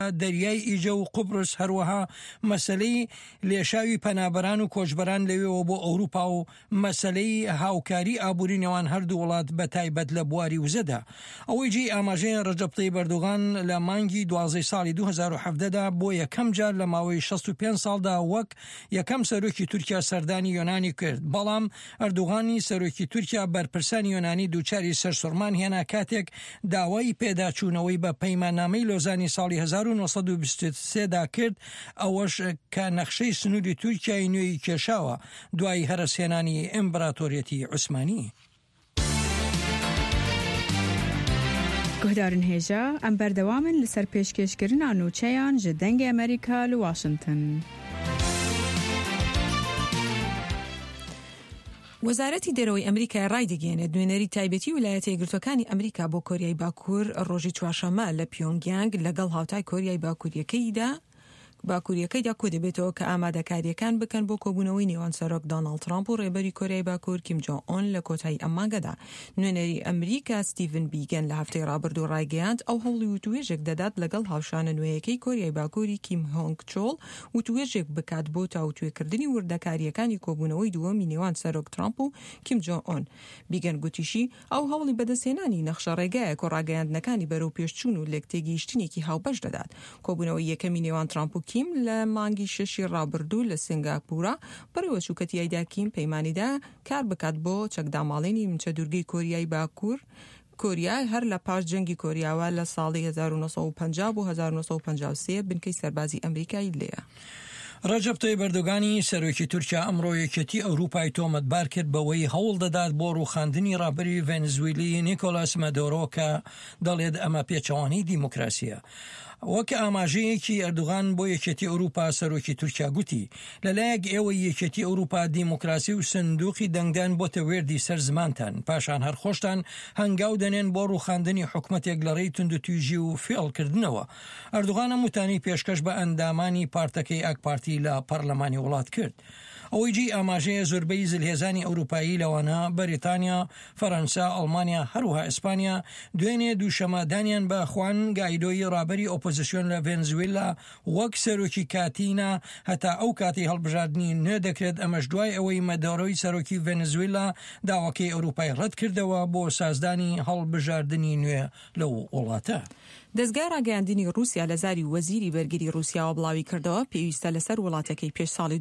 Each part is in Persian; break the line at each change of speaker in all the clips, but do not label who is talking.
دەریای ئیجە و قوبرس هەروەها مەسلەی لێشاوی پەنابەران و کۆچبەران لەوێەوە بۆ ئەوروپا و مەسلەی هاوکاری ئابووری نێوان هەردوو وڵات بە تایبەت لە بواری وزەدا. ئەوەی جێ ئاماژەیە ڕەجەب تەیب ئەردۆغان لە مانگی 12 ساڵی 2017دا بۆ یەکەم جار لە ماوەی 65 ساڵدا وەک یەکەم سەرۆکی تورکیا سەردانی یۆنانی کرد. بەڵام ئەردۆغانی سەرۆکی تورکیا بەرپرسانی یۆنانی دووچاری سەرسوڕمان هێنا کاتێک داوای پێداچوونەوەی بە پەیماننامەی لۆزانی ساڵی 1923دا کرد، ئەوەش کە نەخشەی سنووری تورکیای نوێی کێشاوە دوای هەرەسێنانی ئیمپراتۆریەتی عوسمانی.
گهدارن هێژە ئەم بەردەوامن لەسەر پێشکەشکردنا نوچەیان ji dengê ئەمریکا li Washington.
وەزارەتی دەرەوەی ئەمریکا ڕایدەگەێنێت نوێنەری تایبەتی ویلایەتە یەکگرتووەکانی ئەمریکا بۆ کۆریای باکوور ڕۆژی چوارشەممە لە پیۆنگیانگ لەگەڵ هاوتای کۆریای باکووریەکەیدا کۆ دەبێتەوە کە ئامادەکاریەکان بکەن بۆ کۆبوونەوەی نێوان سەرۆک دۆناڵد ترامپ و ڕێبەری کۆریای باکوور کیم جۆن ئۆن لە کۆتایی ئەم مانگەدا. نوێنەری ئەمریکا ستیڤن بیگەن لە هەفتەی ڕابردوو ڕایگەیاند ئەو هەوڵی وتوێژێک دەدات لەگەڵ هاوشانە نوێیەکەی کۆریای باکووری کیم هۆنگ چۆڵ وتوێژێک بکات بۆ تاوتوێکردنی وردەکاریەکانی کۆبوونەوەی دووەمی نێوان سەرۆک ترامپ و کیم جۆن ئۆن. بیگەن گوتیشی ئەو هەوڵی بەدەستهێنانی نەخشە ڕێگایە کۆڕاگەیاندنەکانی بەرەو پێشچوون و لێکتێگەیشتنێکی هاوبەش دەدات. کۆبوونەوەی یەکەمی نێوان ترامپ و کیم لە مانگی شەشی ڕابردوو لە سنگاپورە بەڕێوە چووکەتیایدا کیم پەیمانیدا کار بکات بۆ چەکداماڵێنی منچە دوورگەی کۆریای باکوور کۆریا هەر لە پاش جەنگی کۆریاوە لە ساڵی 1950 بۆ 1953 بنکەی سەربازی ئەمریکای لێیە.
ڕەجەب تەیب ئەردۆغانی سەرۆکی تورکیا ئەمڕۆ یەکێتی ئەوروپای تۆمەتبار کرد بەوەی هەوڵ دەدات بۆ ڕووخاندنی ڕابەری ڤێنزوێلی نیکۆلاس مادۆرۆ کە دەڵێت ئەمە پێچەوانەی دیموکراسیە. وەک ئاماژەیەکی ئەردوغان بۆ یەکێتی ئەوروپا سەرۆکی تورکیا گوتی لەلایەک ئێوە یەکێتی ئەوروپا دیموکراسی و سندوقی دەنگدان بۆتە وێردی سەر زمانتان پاشان هەر خۆشتان هەنگاو دەنێن بۆ ڕووخاندنی حکومەتێک لە ڕێی توندوتیژی و فێڵکردنەوە. ئەردوغان وتانی پێشکەش بە ئەندامانی پارتەکەی ئاک پارتی لە پەرلەمانی وڵات کرد. ئەوەی جی ئاماژەیە زۆربەی زلهێزانی ئەوروپایی لەوانە بەریتانیا، فەرەنسا، ئەڵمانیا هەروها ئیسپانیا دوێنێ دووشەمەدانیان بە خوان گایدۆی ڕابەری ئۆپۆزیسیۆن لە ڤێنزوێلا وەک سەرۆکی کاتینا هەتا ئەو کاتی هەڵبژاردننی نوێ دەکرێت. ئەمەش دوای ئەوەی مەدۆرۆی سەرۆکی ڤێنزوێلا داواکەی ئەوروپای ڕەت کردەوە بۆ سازدانی هەڵبژاردننی نوێ لەو وڵاتە.
دەستگا ڕاگەیاندنی رووسیا لە زاری وەزیری بەرگری رووسیاوە بڵاوی کردەوە پێویستە لەسەر وڵاتەکەی پێش ساڵی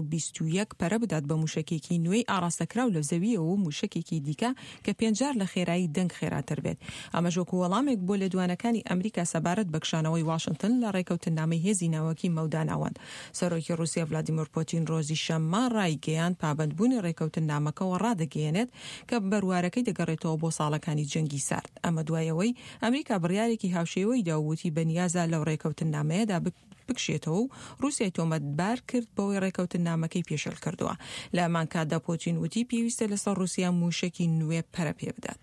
2021 پەرە بدات بە موشکێکی نوێی ئاراستەکراو لە زەویەوە و موشکێکی دیکە کە 5 جار لە خێرایی دەنگ خێراتر بێت. ئەمە ژۆک وەڵامێک بۆ لێدوانەکانی ئەمریکا سەبارەت بە کشانەوەی واشنگتن لە ڕێکەوتنامەی هێزی ناوەکی مەوداناوەند. سەرۆکی رووسیا ڤلادیمیر پۆتین ڕۆژی شەممە ڕایگەیاند پابەندبوونی ڕێکەوتنامەکەەوە ڕادەگەیەنێت کە بەروارەکەی دەگەڕێتەوە بۆ ساڵەکانی جەنگی سارد. ئەمە دوایەوەی ئەمریکا بڕیارێکی هاوشێوەی داوتی بەنیازە لەو ڕێکەوتنامەیەدا بکشێتەوە و رووسیای تۆمەتبار کرد بەوەی ڕێکەوتنامەکەی پێشەل کردووە. لە ئەمان کاتدا پۆتین وتی پێویستە لەسەر رووسیا موشکی نوێ پەرە پێ بدات.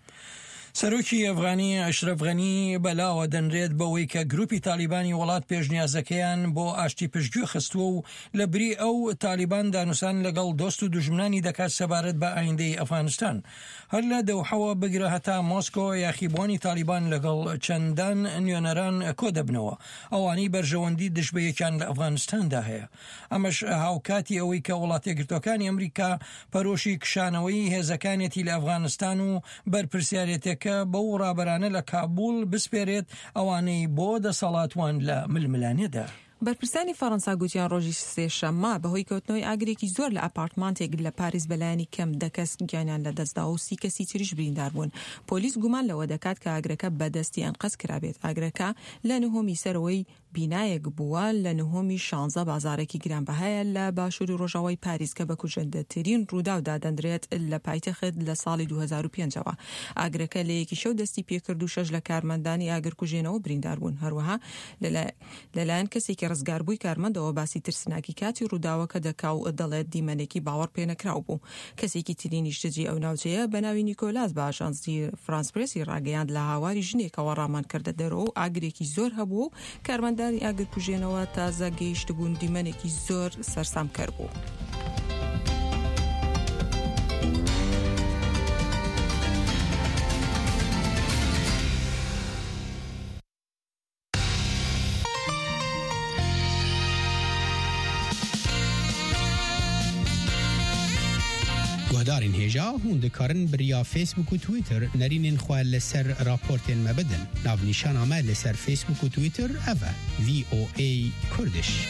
سەرۆکی ئەفغانی ئەشرەف غەنی بەلاوە دەنرێت بەوەی کە گروپی تالیبانی وڵات پێشنیازەکەیان بۆ ئاشتی پشتگوێ خستووە و لە بری ئەو تالیبان دانوسان لەگەڵ دۆست و دوژمنانی دەکات سەبارەت بە ئایندەی ئەفغانستان. هەر لە دەوحەوە بگرە هەتا مۆسکۆ یاخیبوانی تالیبان لەگەڵ چەندان نوێنەران کۆ دەبنەوە ئەوانەی بەرژەوەندی دژبەیەکیان لە ئەفغانستاندا هەیە. ئەمەش هاوکاتی ئەوەی کە وڵاتە یەکگرتووەکانی ئەمریکا پەرۆشی کشانەوەی هێزەکانێتی لە ئەفغانستان و بەرپرسیارەتێک کە بەو ڕابەرانە لە کابول بسپێرێت ئەوانەی بۆ دەسەڵاتوان لە ململانێدا.
بەرپرسانی فەڕەنسا گوتیان ڕۆژی سێشەممە بەهۆی کەوتنەوەی ئاگرێکی زۆر لە ئەپارتمانتێک لە پاریس بەلایانی کەم 10 کەس گیانیان لە دەستدا و 30 کەسی تریش بریندار بوون. پۆلیس گومان لەوە دەکات کە ئاگرەکە بەدەستی ئەنقەز کرابێت. ئاگرەکە لە نهۆمی سەرەوەی بینایەک بووە لە نهۆمی 16 بازارێکی گرانبەهایە لە باشووری ڕۆژاوای پاریس کە بە کوژەندەترین ڕووداودا دەندرێت لە پایتەخت لە ساڵی 2005ەوە. ئاگرەکە لە یەکی شەو دەستی پێکرد و 6 لە کارمەندانی ئاگرکوژێنەوە بریندار بوون. هەروەها لەلایەن کەسێکی ڕزگاربووی کارمەندەوە باسی ترسناکی کاتی ڕووداوەکە دەکاو دەڵێت دیمەنێکی باوەڕ پێ نەکراو بوو. کەسێکی ترینیش دژی ئەو ناوچەیە بە ناوی نیکۆلاس بە ئاژانسی فرانس پرێسی ڕاگەیاند لە هاواری ژنێکەوە ڕامان کردە دەرەوە و ئاگرێکی زۆر هەبوو و کارمەندانی ئاگرکوژێنەوە تازە گەیشت بوون دیمەنێکی زۆر سەرسامکەر بوو.
مدارین هجا هون دکارن بریا فیسبوک و تویتر نرینین خواه لسر راپورتین مبدن ناو نیشان آمه لسر فیسبوک و تویتر اوه VOA کردش.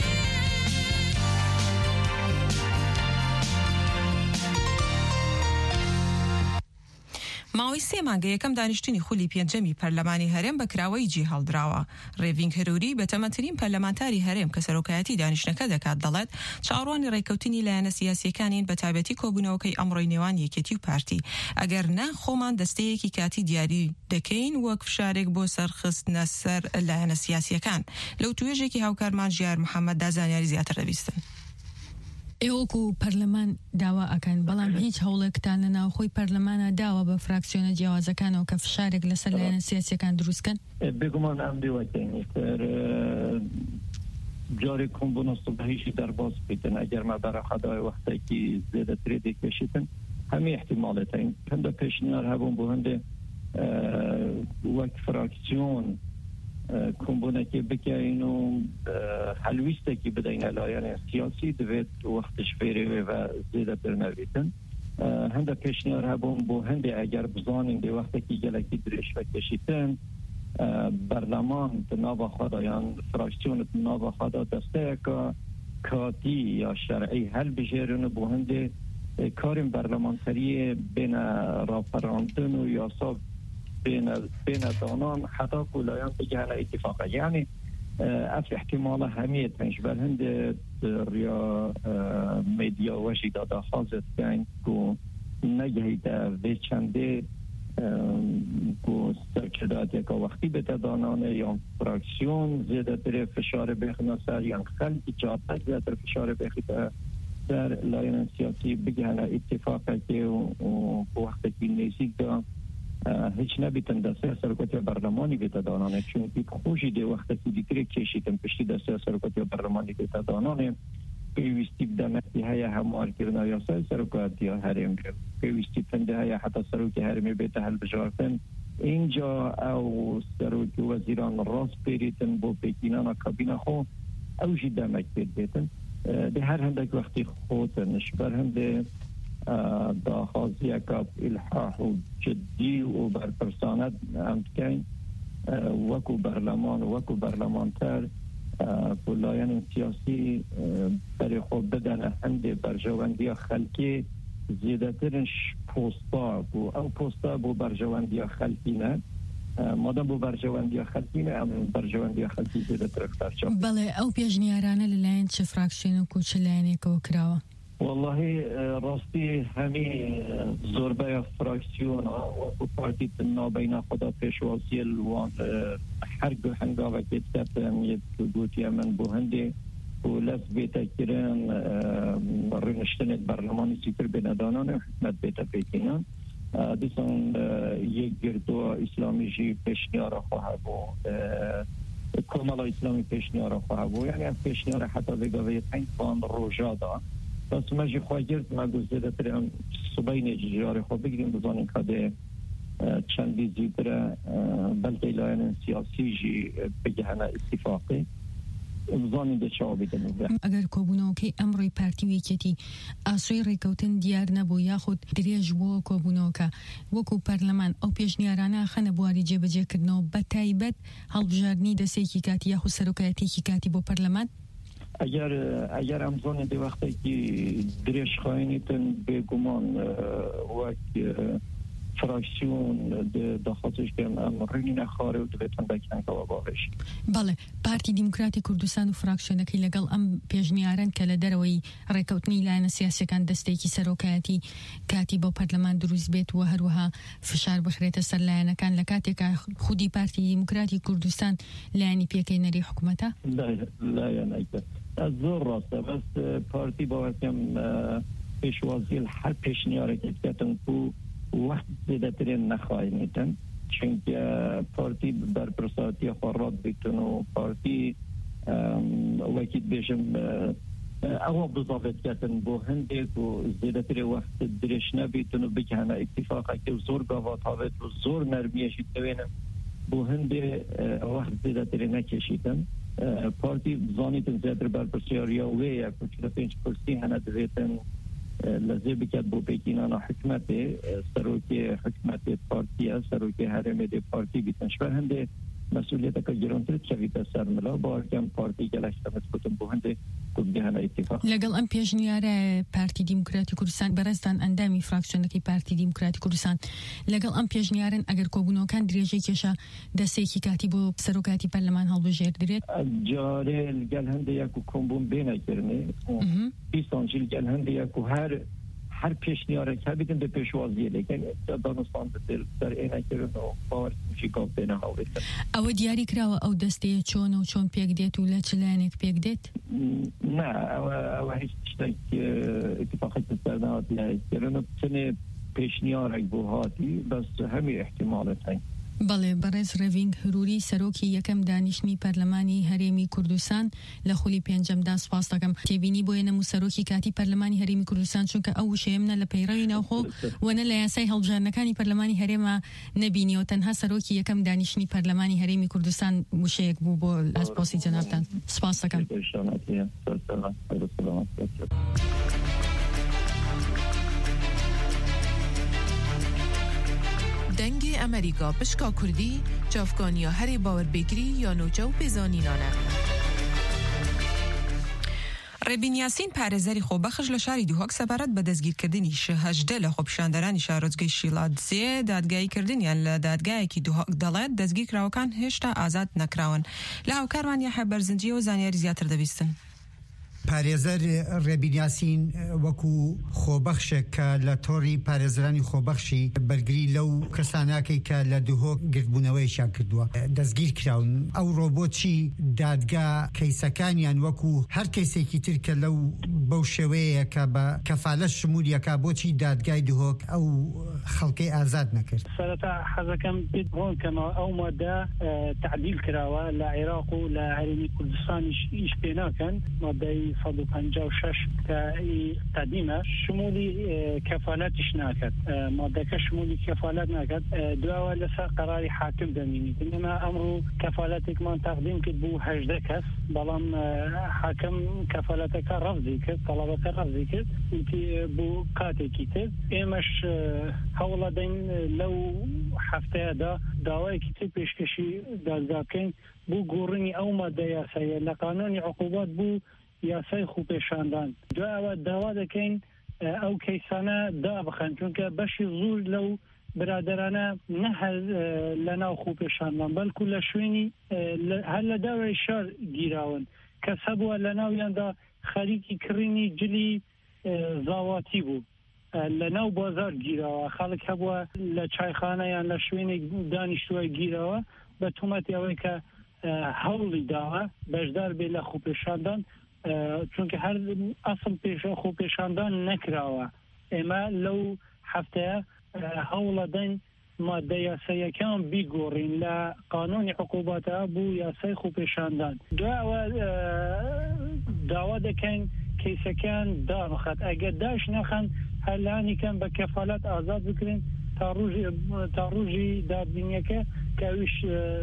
ماوەی سێ مانگە یەکەم دانیشتنی خولی پێنجەمی پەرلەمانی هەرێم بە کراوەی جێ هەڵدراوە. ڕێڤینگ هەروری بەتەمەترین پەرلەمانتاری هەرێم کە سەرۆکایەتی دانیشتنەکە دەکات دەڵێت چاڕوانی ڕێکەوتنی لایەنە سیاسیەکانین بە تایبەتی کۆبوونەوەکەی ئەمڕۆی نێوان یەکێتی و پارتی. ئەگەر نا خۆمان دەستەیەکی کاتی دیاری دەکەین وەک فشارێک بۆ سەرخستنە سەر لایەنە سیاسیەکان. لەو توێژێکی هاوکارمان ژیار محەممەد دازانیاری زیاتر دەبیستن.
ئێوەکو پەرلەمان داوا ئەکەن بەڵام هیچ هەوڵێکتان لە ناوخۆی پەرلەمانە داوە بە فراکسیۆنە جیاوازەکانەوە کە فشارێک لەسەر لایەنە سیاسیەکان دروستکەن؟
بگومان ئەم دیوەکەین جارێک کۆمبوونە سوبحیشی دەرباز بکەن ئەگەر ما بەرەخەدای وەختێکی زێدەترێ دەکێشیتن هەمی احتیمالەتەین هەندە پێشنیار هەبوون بۆ هەندێ وەک فراکسیۆن کۆمبوونەکی بکەین و هەلویستێکی بدەینە لایەنە سیاسی دەبێت وەختش فێرێ و زێدەتر نەبێتن هەندە پێشنیار هەبوون بۆ هەندێ ئەگەر بزانین دێ وەختێکی گەلێکی درێژ بکەشیتن بەرلەمان ناوە خۆدا یان فراکسیۆنت ناوە خۆدا دەستەیەکە کاتی یا شەرعی هەلبژێرن بۆ هەندێ کارین بەرلەمانتەریە بێنە ڕاپەڕاندن و یاسا بين دانان حتى كليان بجهل اتفاقا يعني اف احتمال همية تنشبه هند ريا ميديا وشي دادا خازت كان كو نجهي دا في چنده كو سرکدات يكا وقتی بتدانان یا فراکسیون زیده تر فشار بخنا سر یا خلقی جاتک زیده تر فشار بخنا در لاین سیاسی بجهل اتفاقا که وقتی که نزیک دا هیچ نبیتن دسته سرکوتی برلمانی بیتا دانانه چون که خوشی دی وقتی که دیگری کشیدن پشتی دسته سرکوتی برلمانی بیتا دانانه پیوستی بدمتی های هموار کردن یا سرکوتی هرم پیوستی پنده های حتی سرکوتی هرمی بیتا حل بجارتن اینجا او سرکوتی وزیران راست پیریتن با پیکینان کابینه خو او جی دمک بیتن ده هر هندک وقتی خودنش بر هنده داخازی اکاب الحاح و جدی و برپرسانت امتکین وکو برلمان و وکو برلمانتر کلایان سیاسی برای خود بدن هنده برجواندی خلکی زیادترش پوستا او پوستا بو برجواندی خلکی نه مادام بو برجواندی خلکی نه ام برجواندی خلکی زیادتر اختار شد
بله او پیجنیارانه للاین چه فراکسیون و چه لاینی که کراوه
والله راستی همین زربه فراکسیون و پارتی نابین خدا پیشواسی الوان هر هنگاوه که تبتم یک گوتی من بوهنده و لف بیتا کرن رنشتن برلمانی سیتر بندانان حکمت بیتا پیکنان دیسان یک گردو اسلامی جی پیشنیار خواه بو کمال اسلامی پیشنیار خواه بو یعنی پیشنیار حتی بگاوه تنگوان روژا دا بس مجی خواه گرد ما گزیده تریم صبحین جیجاری خواه بگیریم بزانیم که چندی زیدره بلکه لاین سیاسی جی بگهنه اتفاقی بزانیم ده چاو بیدنه
اگر کۆبوونەوەکەی ئەمڕۆی پارتی وێکێتی ئاسۆی ڕێکەوتن دیار نەبوو یاخود درێژ بووە کۆبوونەوەکە وەکو پەرلەمان ئەو پێشنیارانە خەنە بواری جێبەجێکردنەوە بە تایبەت هەڵبژاردننی دەسێکی کاتی یاخود سەرۆکایەتێکی کاتی بۆ پەرلەمان
اگر امزان دی وقتی که درش خواهینیتن بگمان وقت فراکسیون داخلش کم امرینی نخواره و دویتن بکن که باقش
بله پارتی دیموکراتی کوردستان و فراکسیۆنەکەی لەگەڵ ئەم پێشنیاران کە لە دەرەوەی ڕێکەوتنی لایەنە سیاسیەکان دەستێکی سەرۆکایەتی کاتی بۆ پەرلەمان دروست بێت و هەروەها فشار بخرێتە سەر لایەنەکان لە کاتێکە خودی پارتی دیموکراتی کوردستان لایەنی پێکەی نەری حکوومەتە
لایەنەکە زۆر ڕاستە بەس پارتی باوەکەم پێشوازی هەر پێشنیارێکێکەتن و وقت زیادترین نخواهیدن چونکه پارتی برپرساتی خوراد بیتون و پارتی وکید بیشم اول بضافت کتن با هنده و زیادتر وقت درش نبیتون و بکنه اتفاقه که زور گاوات هاوید و زور نرمیشید دوینم با هنده وقت زیادتر نکشیدن پارتی زانیتن زیادتر برپرسیاریا وی 45 کرسی هنه دویتن لازم بکرد با پیکینانا حکمت سروکی حکمت پارتیا سروکی هرم دی پارتی بیتنش و هنده مسئولیت که جرانتر شوید سر ملا با کم پارتی که لشتمت کتن بو هنده کدگهانا اتفاق
لەگەڵ ئەم پێشنیارە پارتی دیموکراتی کوردستان بەڕێزدان ئەندامی فراکسیۆنەکەی پارتی دیموکراتی کوردستان لەگەڵ ئەم پێشنیارن ئەگەر کۆبوونەوەکان درێژەی کێشە دەستێکی کاتی بۆ سەرۆکاتی پەرلەمان هەڵبژێردرێت
جارێ لەگەڵ هەندێک و کۆمبوون بێنەکردنێ پیسانجی لەگەڵ هەندێک و هر پیشنیارێک هەبیدن بە پێشوازیە لەگەڵ دانوستان در ئێنەکردن و باوەرشی گاو بێنە هەڵێت
ئەوە دیاری کراوە ئەو دەستەیە چۆنە و چۆن پێک دێت و لە چ لایەنێک پێک دێت؟
نه ئەوە هیچ شتێک اتفاقەتی سەر نهاتیەکردن و چنێ پیشنیارێک بۆ هاتی بەس هەمی احتیمالت هەین
بەڵێ بەڕێز ڕێڤینگ هروری سەرۆکی یەکەم دانیشتنی پەرلەمانی هەرێمی کوردستان لە خولی پێنجەمدا سپاس دەکەم تێبینی بۆ نەموو سەرۆکی کاتی پەرلەمانی هەرێمی کوردستان چونکە ئەو وشەیەمنە لە پەیڕەوی ناوخۆ وەنە لە یاسای هەڵبژاردنەکانی پەرلەمانی هەرێمە نەبینیەوە تەنها سەرۆکی یەکەم دانیشتنی پەرلەمانی هەرێمی کوردستان وشەیەک بوو بۆ ئەسپاسی جەنابتان سپاس دەکەم
دنگ امریکا پشکا کردی چافکانیا هری باور بگیری یا نوچه و پیزانینانه ڕێبین یاسین پارێزەری خۆبەخش لە شاری دووهۆک سەبارەت بە دەستگیرکردنی هەژدە لە خۆپیشاندەرانی شارۆچکەی شیڵاتزێ دادگاییکردنیان لە دادگایەکی دووهۆک دەڵێت دەستگیرکراوەکان هێشتا ئازاد نەکراون لە هاوکارمان یاحیا بەرزنجیە و زانیاری زیاتر دەبیستن.
پارێزەر ڕێبین یاسین وەکو خۆبەخشێک کە لە تۆڕی پارێزەرانی خۆبەخشی بەرگری لەو کەساناکەی کە لە دووهۆک گرتبوونەوەیشیان کردووە دەستگیر کراون ئەو ڕۆبۆچی دادگا کەیسەکانیان وەکو هەر کەیسێکی تر کە لەو بەو شێوەیە کە بە کەفالەت شمولیەکە بۆچی دادگای دووهۆک ئەو خەڵکەی ئازاد نەکرد.
سەرەتا حەزەکەم بێت بۆن کەمە ئەو مادە تعدیل کراوە لە عێراق و لە هەرێمی کوردستانیش ئیش پێ ناکەن مادەی 156 کە قدیمە شمولی کەفالەتیش ناکات مادەکە شمولی کەفالەت ناکات دواوە لەسەر قەراری حاکم دەمینیت ئێمە ئەمڕۆ کەفالەتێکمان تەقدیم کرد بوو 18 کەس بەڵام حاکم کەفالەتەکە ڕەفزی کرد تەڵەبەکە ڕەفزی کرد بوو کاتێکی تر ئێمەش هەوڵە دەین لەو هەفتەیەدا داوایەکی تر پێشکەشی دادگا بکەین بۆ گۆڕینی ئەو مادە یاساییە لە قانونی عقوبات بوو یاسای خوپێشاندان دوایەوە داوا دەکەین ئەو کەیسانە دابخەن چونکە بەشی زۆر لەو برادرانە نەهەر لە ناو خوپێشاندان بەڵکو لە شوێنی هەر لە داوای شار گیراون کەس هەبووە لە ناویاندا خەریکی کڕینی جلی زاواتی بوو لە ناو بازار گیراوە خەڵک هەبووە لە چایخانە یان لە شوێنێک دانیشتووە گیراوە بە تومەتی ئەوەی کە هەوڵی داوە بەشدار بێ لە خوپێشاندان چونکە هەر ئەسڵ خۆپێشاندان نەکراوە ئێمە لەو هەفتەیە هەوڵە دەین مادە یاساییەکان بیگۆڕین لە قانونی عقوباتە بوو یاسای خۆپێشاندان دوایەوە داوا دەکەین کەیسەکان دابخات ئەگەر داش نەخەن هەرلانیکەن بە کەفالەت ئازاد بکرێن تا ڕۆژی دادبینیەکە کە ئەویش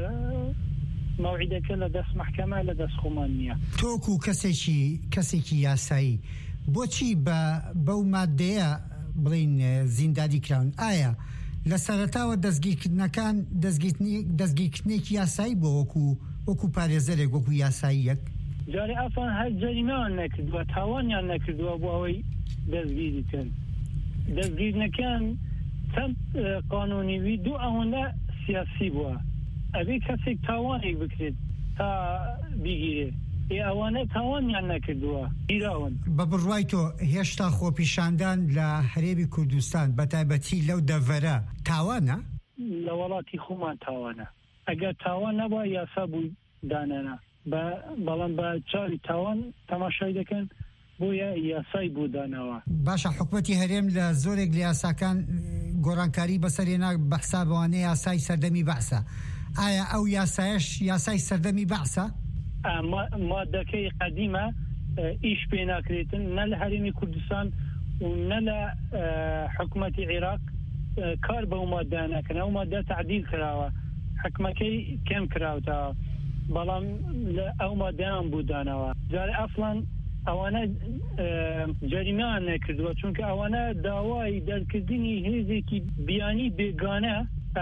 مەوعیدەکە لە دەست مەحکەمە لە دەست خۆمان نییە.
تۆکو کەسێکی یاسایی بۆچی بەو مادەیە بڵین زیندانی کراون ئایا لە سەرەتاوە دەستگیرکردنەکان دەستگیرکردنێکی یاسایی بۆ وەکو پارێزەرێک وەکو یاساییەک
جارێ ئەفان هەر جەریمەیان نەکردووە تاوانیان نەکردووە بۆ ئەوەی دەستگیری کرد دەستگیرنەکان چەند قانونیوی دوو ئەوەندە سیاسی بووە ئەبێ کەسێک تاوانێک بکرێت تا بیگیرێ ئەوانە تاوانیان نەکردووە گیراون
بە بڕوای تۆ هێشتا خۆپیشاندان لە هەرێمی کوردستان بەتایبەتی لەو دەڤەرە تاوانە؟
لە وڵاتی خۆمان تاوانە ئەگەر تاوان نەبووە یاسا بووی دانەنا بەڵام بە چاوی تاوان تەماشای دەکەن بۆیە یاسای بوو دانەوە
باشە حکومەتی هەرێم لە زۆرێک لە یاساکان گۆڕانکاری بەسەرێنا بەحسا بەوانەیە یاسای سەردەمی بەحسە ئایا ئەو یاسای سەردەمی بەحسە؟
مادەکەی قەدیمە ئیش پێ ناکرێتن نە لە هەرێمی کوردستان و نە لە حکومەتی عێراق کار بەو مادە ناکەن ئەو مادە تعدیل کراوە حکمەکەی کەم کراوتەوە بەڵام ئەو مادەیان بوو دانەوە جارێ ئەفڵان ئەوانە جەریمەیان نەکردووە چونکە ئەوانە داوای دەرکردنی هێزێکی بیانی بێگانە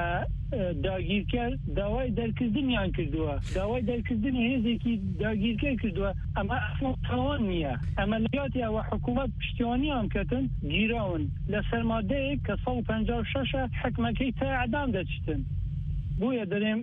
داگیرکار داوای دەرکردنیان کردووە داوای دەرکردنی هێزێکی داگیرکار کردووە ئەمە تاوان نییە ئەمە لەیاتی ئەوە حکوومەت پشتیوانیان کردن گیراون لە سەرمادەیەک کە 156 حکمەکەی تا ئەعدام دەچتن بۆیە دەرێم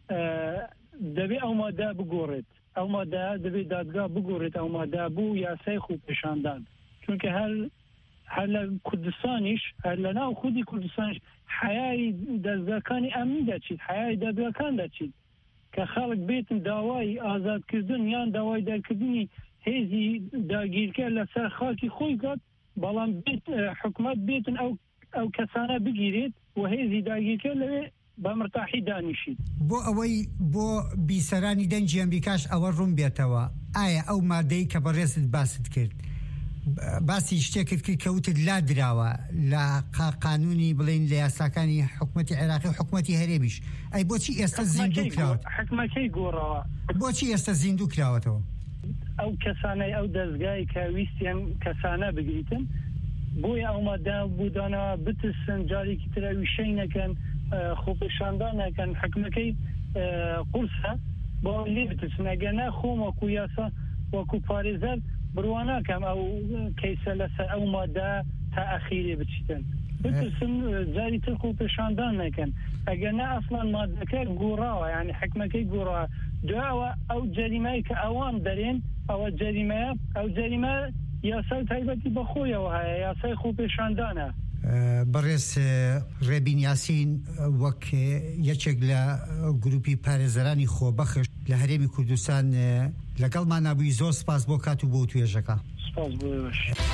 دەبێ ئەو مادە بگۆڕێت ئەو مادە دەبێت دادگا بگۆڕێت ئەو مادە بوو یاسای خۆپێشاندان چونکە هەر لە کوردستانیش هەر لە ناو خودی کوردستانیش حیای دەستگاکانی ئەمنی دەچیت حیای دادگاکان دەچیت کە خەڵک بێتن داوای ئازادکردن یان داوای دەرکردنی هێزی داگیرکار لەسەر خاکی خۆی کات بەڵام حکومەت بێتن ئەو کەسانە بگیرێت و هێزی داگیرکار لەوێ بە مرتاحی دانیشید
بۆ ئەوەی بۆ بیسەرانی دەنجی ئەمریکاش ئەوە ڕوون بێتەوە ئایا ئەو مادەی کە بەڕێزت باست کرد باسی شتێکت کرد کەوتت لا دراوە لە قانونی بڵین لە یاساکانی حکومەتی عێراقی و حکومەتی هەرێمیش ئەی بۆچی ئێستا زیندوو کراوە
حکمەکەی گۆڕەوە
بۆچی ئێستا زیندوو کراوەتەوە
ئەو کەسانەی ئەو دەستگای کە ویستیان کەسانە بگریتن بۆیە ئەو مادە بودانەوە بترسن جارێکی ترە ویشەی نەکەن خۆپێشاندان نەکەن حکمەکەی قورسە بۆ لێ بترسن ئەگەر نەخۆم وەکو یاسا وەکو پارێزەر بڕواناکەم ئەو کەیسە لەسەر ئەو مادە تا ئەخیرێ بچیتن بترسن جاری تر خۆپێشاندان نەکەن ئەگەر نە ئەسڵان مادەکە گۆڕاوە یعنی حکمەکەی گۆڕاوە دوایەوە ئەو جەریمەی کە ئەوان دەرێن ئەوە جەریمەیە ئەو جەریمە یاسای تایبەتی بەخۆیەوە هەیە یاسای خۆپێشاندانە
بەڕێز ڕێبین یاسین وەک یەکێک لە گروپی پارێزەرانی خۆبەخش لە هەرێمی کوردستان لەگەڵمان نبووی زۆر سپاس بۆ کات و بۆ توێژەکە
سپاس بۆ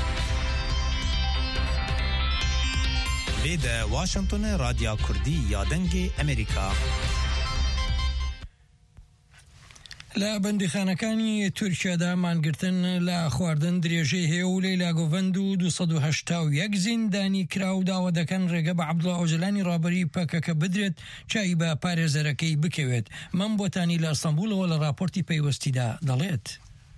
لێدە واشنگتن رادیا کوردی یا دەنگی ئەمریکا
لە بەندیخانەکانی تورکیادا مانگرتن لە خواردن درێژەی هەیە و لەیلا گۆڤەند و 281 زیندانی کرا و داوا دەکەن ڕێگە بە عەبدوڵڵا ئۆجەلانی ڕابەری پەکەکە بدرێت چای بە پارێزەرەکەی بکەوێت مەم بۆتانی لە ئەستەمبولەوە لە راپۆرتی پەیوەستیدا دەڵێت.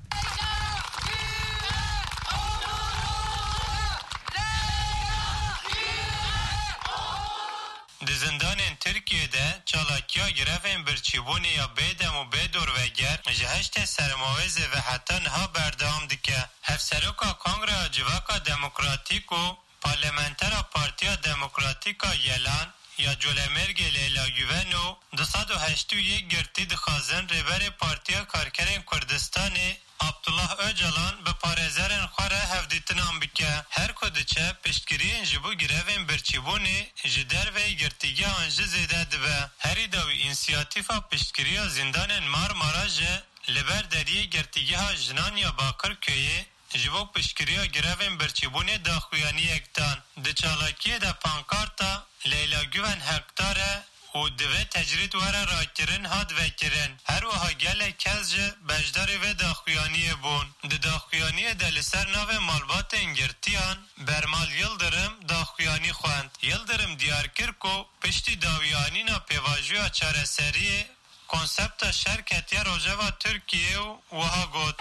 Türkiye'de çalakya grevên birçîbûnê ya bêdem û bêdorveger ji heştê sermavêzê ve heta niha berdewam dike. Hevseroka Kongreya Civaka Demokratîk û Parlamentera Partiya Demokratîk a Yelan ya Colemêrgê Leyla Güven û 281 girtî dixwazin rêberê Partiya Karkerên Kurdistanê Abdullah Öcalan bi parêzerên xwe re hevdîtinan bike. Her ku diçe piştgiriyên ji bo grevên birçîbûnê ji dervê girtîgehan jî zêde dibe. Herî dawî înisiyatîfa piştgiriya zindanên Marmara ji li ber deriyê girtîgeha jinan ya Bakırköyê ji bo piştgiriya grevên birçîbûnê daxuyaniyek dan. Di çalakiyê de pankarta Leyla Güven hekdar e û divê tecrîd were rakirin hat vekirin. Her wiha gelek kes ji beşdarê vê daxuyaniyê bûn. Di daxuyaniyê de li ser navê malbatên girtiyan Bermal Yıldırım daxuyanî xwend. Yıldırım diyar kir ku piştî dawîanîna pêvajoya çareseriyê konsepta şerketiya Rojava Türkiye û wiha got.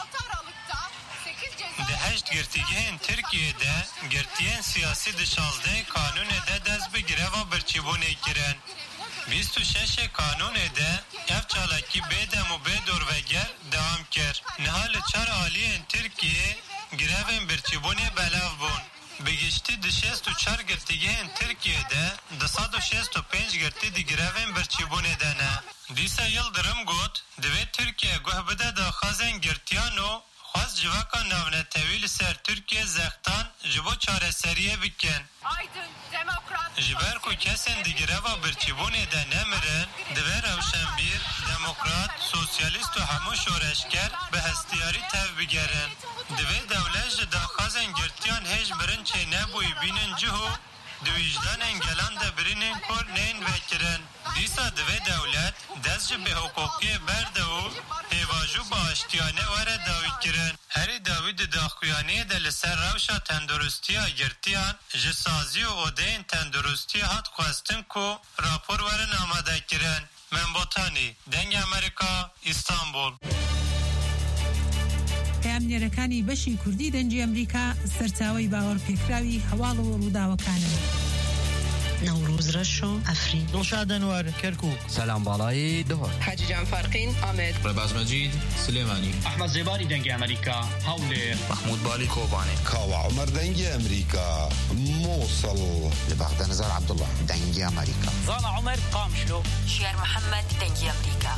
Di heşt girtîgehên Tirkiyeyê girtiyên siyasî di 16 kanûnê de dest bi greva birçîbûnê kirin. 26 kanûnê de ev çalakî bêdem û bêdorveger devam kir. Niha li 4 aliyên Tirkiyeyê grevên birçîbûnê belav bûn. Bi giştî di 64 girtîgehên Tirkiyeyê 265 girtî di grevên birçîbûnê de ne. Dîsa Yıldırım got divê Tirkiye guh bide daxwazên girtiyan û xwaz civaka navnetewî li ser Tirkiye zextan ji bo çareseriyê bikin. Ji ber ku kesên di greva birçîbûnê de nemirin, divê rewşenbîr, demokrat, sosyalîst û hemû şoreşger bi hestiyarî tev bigerin. Divê dewlet ji daxwazên girtiyan hêj birinçê nebûyî bînin cihû di wîjdanên gelan de birînên kor neyên vekirin. Dîsa divê dewlet dest ji bêhukukiyê berde û pêvajo bi aştiyane were dawî kirin. Herî dawî di daxuyaniyê de li ser rewşa tendurustiya girtiyan ji sazî û odeyên tendurustiyê hat xwestin ku rapor werin amadekirin. Membotani, Dengê Amerika, İstanbul.
پامنێرەکانی بەشی کوردی دەنگی ئەمریکا سەرچاوەی باوەڕپێکراوی هەواڵ و ڕووداوەکانن.
نوروز رشو افرین
دلشاد انوار کرکوک
سلام بالای دهور
حاجی جان فارقین آمد
رباز مجید سلیمانی
احمد زباری دنگ امریکا هاولر
محمود بالی کوبانی
کاوه عمر دنگ امریکا موصل
لبغداد نزار عبدالله دنگ امریکا
زانا عمر قامشلو
شیر محمد دنگ امریکا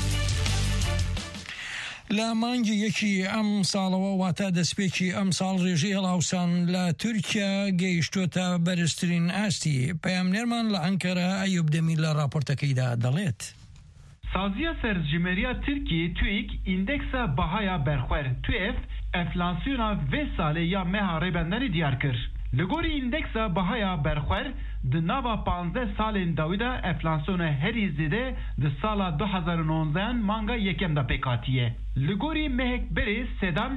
لە مانگی یەکی ئەم ساڵەوە واتە دەستپێکی ئەم ساڵ ڕێژەی هەڵاوسان لە تورکیا گەیشتوتە بەرزترین ئاستی. پەیامنێرمان لە ئەنکەرە ئەیوب دەمیر لە راپۆرتەکەیدا دەڵێت.
سازیە سەرجمێریە تورکی تویک ئیندێکسە بەهایە بەرخوەر توێف ئەفلاسیۆنا vê salê ya meha rêbendanê diyar kir. Li gorî îndeksa bihaya berxwer di nava 15 salên dawî de enflasyona herî zêde di sala 2019 manga yekem da pêk hatiye. Li gorî mehek berê sedan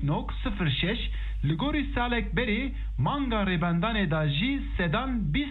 1.06, li gorî salek berê manga rêbendanê da jî sedan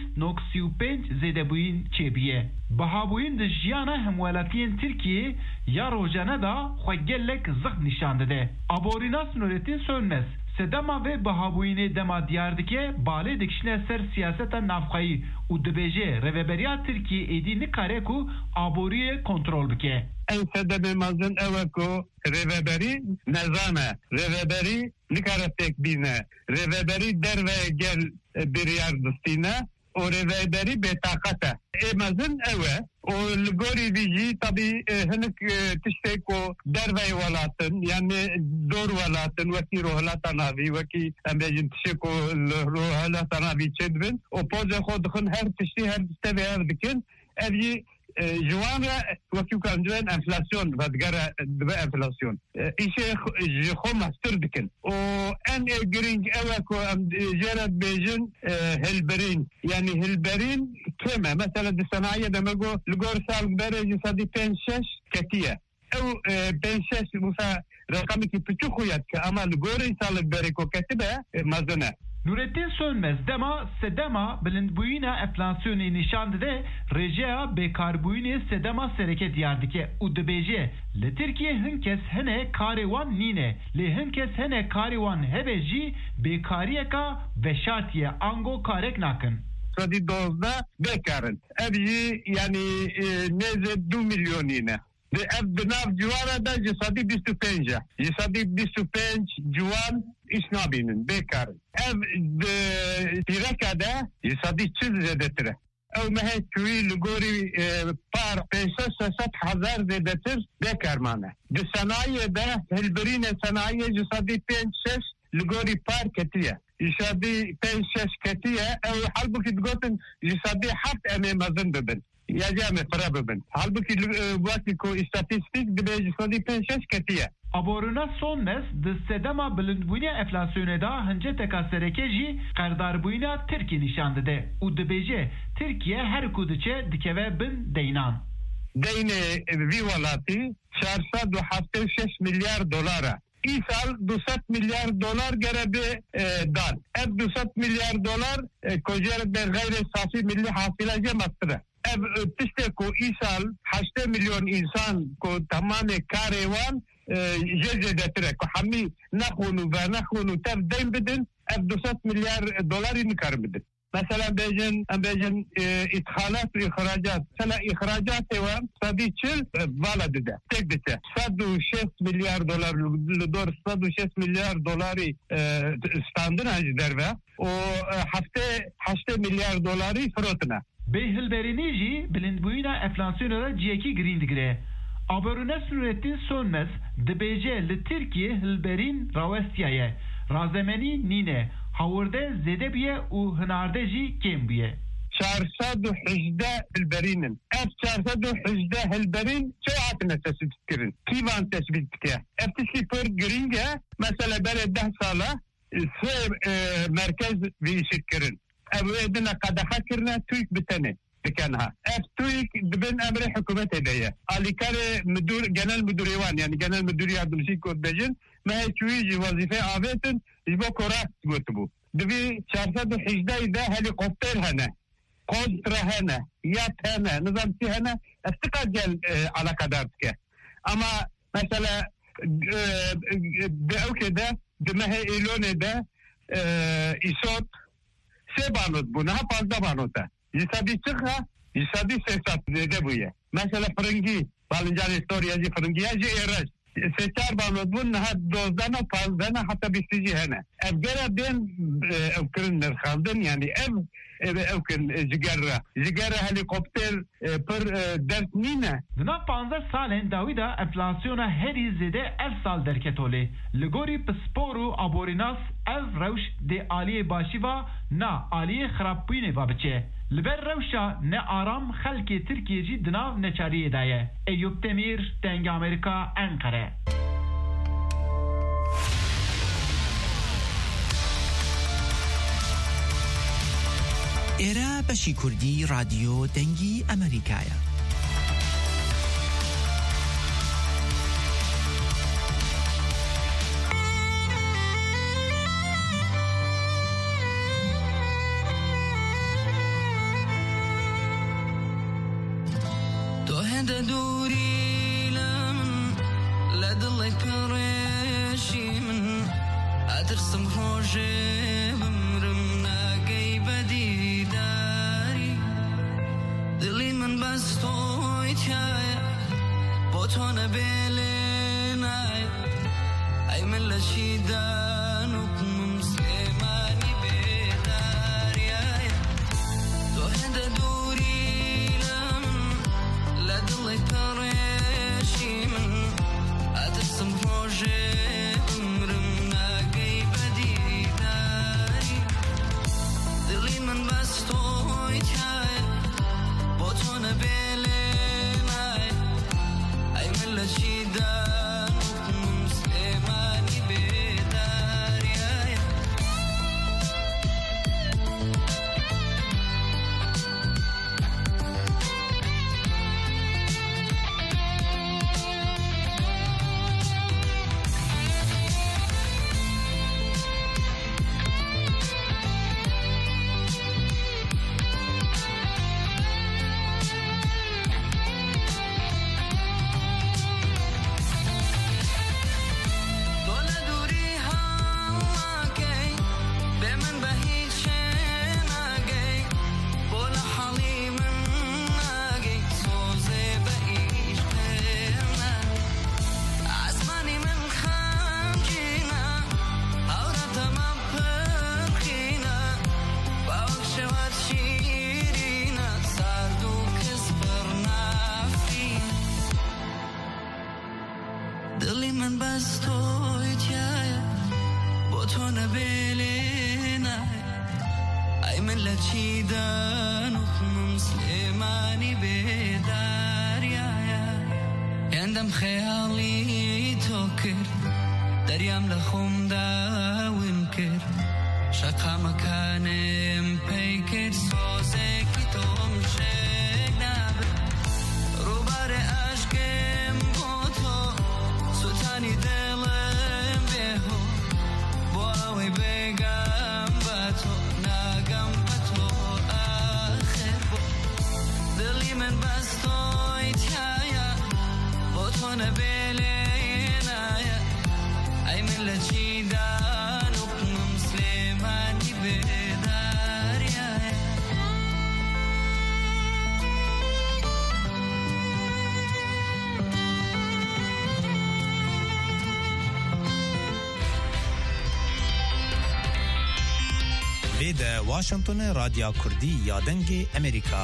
20.35 zêdebûyîn çêbiye. Bihabûyîn di jiyana hemwelatiyên Tirkiyê ya rojane da xwe gelek zıx nîşan dide. Aborîna Nurettin Sönmez sedema ve bahabûyînê dema diyar dike balê dikişine ser siyaseta navxayî û dibêje reveberiya Tirkiye êdî nikare ku aboriyê kontrol bike.
Ew sedemê mezin ew e ku rêveberî nezame, rêveberî nikare têk bîne, rêveberî derve gel biryar distîne û rêveberî bêtaqet e. Ê mezin ew e û li gorî vî jî tabî hinek tiştê ku derveyê welatin yani dor welatin wekî rohilata navî wekî em bêjin tişê ku li rohilata navî çê dibin û pozê xwe dixin her tiştî her tevê ev dikin ev jî جوان وكيو كان جوان انفلاسيون بدغرا دبا انفلاسيون ايشي جي خو ماستر دكن او ان جرينج اوكو جرا بيجن هلبرين يعني هلبرين كما مثلا الصناعيه دمغو لغور سال بري صدي 5 كتيه او 5 موسى رقمك بتشوخيات اما لغور سال بري كو كتبه مازنه
Nurettin Sönmez dema sedema bilindbûyîna enflasyonê nîşan dide rêjeya bêkarbûyînê sedema sereke diyar dike û dibêje li Tirkiye hinkes hene karê wan nîne lê hinkes hene karê wan hebe jî bêkariyeka veşatiye ango karek nakin.
Sadî 12 bêkarin ev jî yani nêzê 2 milyonîne. Ev di nav civara da ji sadî 25 ji sadî 25 ciwan iş nabînin bêkarin. Ev pîreka de ji sadî 40 zêdetir e. Ew mehe çûyî li gorî par 500 hezar zêdetir bêkarman e. Di senayê de hilbirînê senayê ji sadî 5-6 li gorî par ketiye. Ji sadî 5-6 ketiye ew halbukî digotin ji sadî 7 em ê mezin bibin. Ya cami para bibin. Halbuki vakti ko istatistik dibêje sadî 5-6 ketiye.
Aboruna Sönmez di sedema bilindbûyîna enflasyonê da hinceteka sereke jî qerdarbûyîna Tirkiye nîşan dide û dibêje Tirkiye her ku diçe dikeve bin deynan.
Deynê vî welatî 476 milyar dolara. İsal 200 milyar dolar gerebe dan. Ev 200 milyar dolar kojer be gayri safi milli hasıla cemattır. Ev tişte ko isal 8 milyon insan ko tamamı karevan jezedetire ko hammi nakhunu ve nakhunu tev deyn bidin ev 200 milyar dolar inkar bidin. Mesela bejin ithalat ve ihracat. Mesela ihracat var sadece vala dede. Tek dede. 106 milyar dolar doğru 106 milyar doları standın hacıdır ve o hafta 8 milyar doları frotuna.
Behilberînê jî bilindbûyîna enflasyonê ciyekî girîn digire. Aborûnes Nurettin Sönmez dibêje li Tirkiye hilberîn rawestiyaye. Razemenî nîne. Hawirde zêde biye û hinarde jî kêm biye.
418 hilberînin. Ev 418 hilberîn çi hatine tespit kirin. Kîvan tespit dike. Ev tişkî pir girîng e. Mesela berê 10 sala merkez vî îşit kirin. Ev edine qedexe kirine tûyk bitene dikenha. Ev tûyk dibin emre hükûmetê de ye. Alîkarê genel müdürîwan yani genel müdür yardımcı kod bejin mehe çûyî jî wazîfe avêtin ji bo korat gotibû. Divî 418 de helikopter hene, kontra hene, yat hene, nizamçı hene, estika gel alakadar dike. Ama mesela او كده دمه ايلون ده ایسوت سه بانوت بونه ها 15 بانوته یسادی چخه یسادی سیاست دیده بویه مثلا فرنگی بالنجان استوریا جی فرنگی جی ایرج سه چار بانوت بون نه 12 نه 15 نه حتی 20 جی هنه افگره بین اوکرن نرخاندن یعنی اوکن جگره هلیکوپتر پر درس نینه
دنا 15 سالن داویدا enflasyona heri zede ev sal derketole ligori psporu aborinas ev rewş de aliye başiva na aliye xrapine vabiçe liber rewşa ne aram xelke Türkiye'ci dinav neçariye daye Eyüp Demir Denge Amerika Ankara
ئێرە بەشی کوردی رادیۆ دەنگی ئەمریکایە.
تۆ هێندە دووری لە من لە دڵی پێڕێشی من ئەترسم ڕۆژێ بمرم ناگەی بەدیداری دڵی من بەستۆی تایە بۆ تۆ نەبێلێ نایە ئەی من لە چیدان و قمم سلێمانی بێداریایە تۆ هێندە دووری لە من لە دڵی پەڕێشی من ئەترسم ڕۆژێ بمرم ناگەی بەدیداری دڵی من بەستۆی تایە بۆ تۆ نەبێلێ نایە ئەی من لە چیدان و قمم سلێمانی بێداریایە تۆ لە دووری هەڵاکەی بێ من بە هیچ شێ ناگەی بۆ لە حەڵی من ناگەی سۆزێ بە ئیش پێنا ئاسمانی من خەمگینە هەورەتەمە پڕخینە باوەک شەوەت شیرینە سارد و کەس پڕ نافرینە دڵی من بەستۆی تایە بۆ تۆ نەبێلێ نایە ئەی من لە چیدان و قمم سلێمانی بێداریایە هێندەم خەیاڵی تۆ کرد دەریام لە خۆمدا ون کرد شەقامەکانم پێی کرد سۆزێکی تۆم شێک نابێت ڕووبارێ ئاشکێم بۆ تۆ سوتانی دڵم بێهۆ بۆ ئەوەی بێگەم بە تۆ ناگەم بە تۆ ئاخر بۆ دڵی من بەستۆی تایە بۆ تۆ نەبێلێ نایە ئەی من لە چیدان و قمم سلێمانی بێداریایە
وێدە واشنگتن رادیا کوردی یا دەنگی ئەمریکا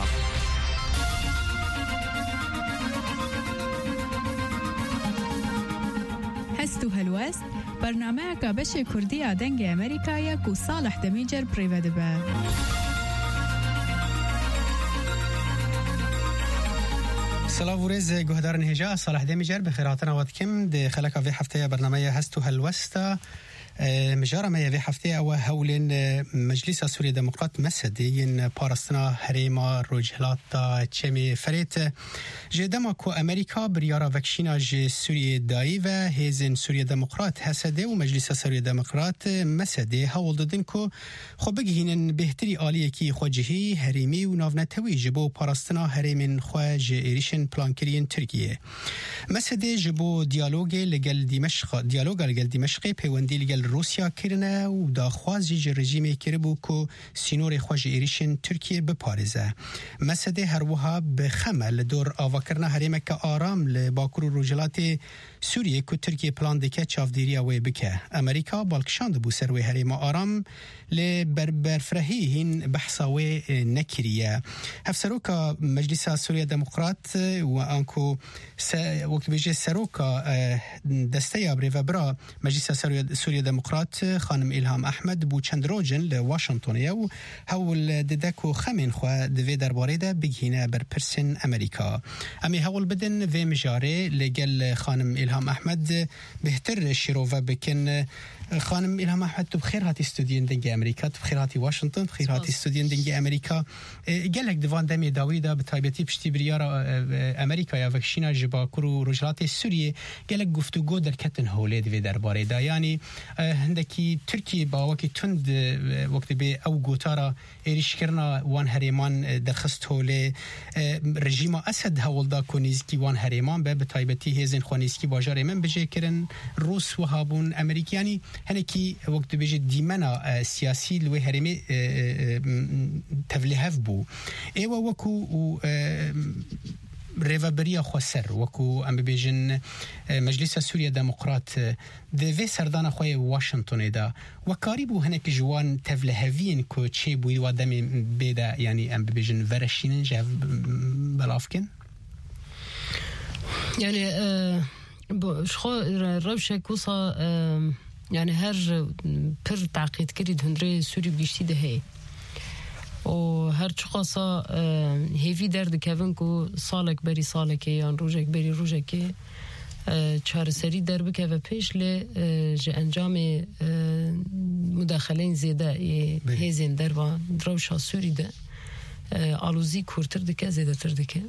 هەست و هەلوەست بەرنامەیەکە بەشی کوردی یا دەنگی ئەمریکایە و ساڵح دەمیجەر پڕیڤە دەبە.
سلام ورز گهدارن هجا صالح دمیجر بخیراتنا وقت کم ده خلق في هفته برنامه هست و هلوستا مجارة ما يبي حفتي أو هولين مجلس سوريا ديمقراط مسدين بارستنا هريما روجهلاتا تشمي فريت جدما كو أمريكا بريارا فاكشينا جي سوريا دايفا هيزن سوريا ديمقراط هسده ومجلس سوريا ديمقراط مسده هول ددن كو خبجهين بهتري آلية كي خواجهي هريمي ونافنتوي جبو بارستنا هريمن خواج إيريشن بلانكريين تركيا مسده جبو ديالوغي لجل دمشق ديالوغا لجل دمشق بيوندي لجل روسيا كرنا و داخوازی جه رژیم کربو که سینور خواج ایریشن ترکیه بپارزه. مسده هر وها بخمل دور آواکرنا هریمک آرام لباکر و روجلات سوریه که ترکیه پلان دکه چافدیری وی بکه. امریکا بالکشاند بو سر وی هریم آرام لبرفرهی هین بحثاوی نکریه. هفسروکا مجلس سوریا دموکرات و آنکو وقت بیجه سروکا دسته ابری و برا مجلس سوریا دموکرات خانم إلهام أحمد بو چند روجن لواشنطن و هول ددکو خمین خوا دوی درباره ده بگهینه بر پرسن امریکا. امی هول بدن و مجاره لگل خانم إلهام أحمد بهتر شروع بکن. خانم إلهام أحمد تو بخير هاتي استوديون دنجي أمريكا، تو بخير هاتي واشنطن، بخير هاتي استوديون دنجي أمريكا. قالك دوان دمي داويدا بتايبتي بشتي بريارة أمريكا يا فكشينا جبا كرو رجلات سوريا قالك گفتگو در کتن هولید و درباره دا یعنی هندکی ترکیه با وقتی تند وقتی به او گوتارا ایریش کرنا وان هریمان دخست هوله رژیم اسد هولدا کنیزکی وان هریمان به تایبتی هزین خونیزکی باجار من بجه کرن روس و هابون امریکی یعنی هنکی وقت بجه دیمنا سیاسی لوی هرمی تفلیحف بو ایوا وکو ریوبریا خوسر وکو ام بیجن مجلس سوریا دموکرات دوی سردان خوی واشنطن دا وکاری بو هنک جوان تفلیحوین کو چه بوی و دمی بیدا یعنی ام بیجن ورشینن جاو بلافکن
يعني شخو روشة كوسا يعني هر پر تعقيد كريد هندري سوري بيشتي ده هي و هر چقاسا هیوی درد کهون کو سالک بری سالکه یا روزک بری روزکه چهارسری در بکه و پیش ل جه انجام مداخلین زیده هیزین در و روشا سوری ده آلوزی کورتر دکه زیده تر دکه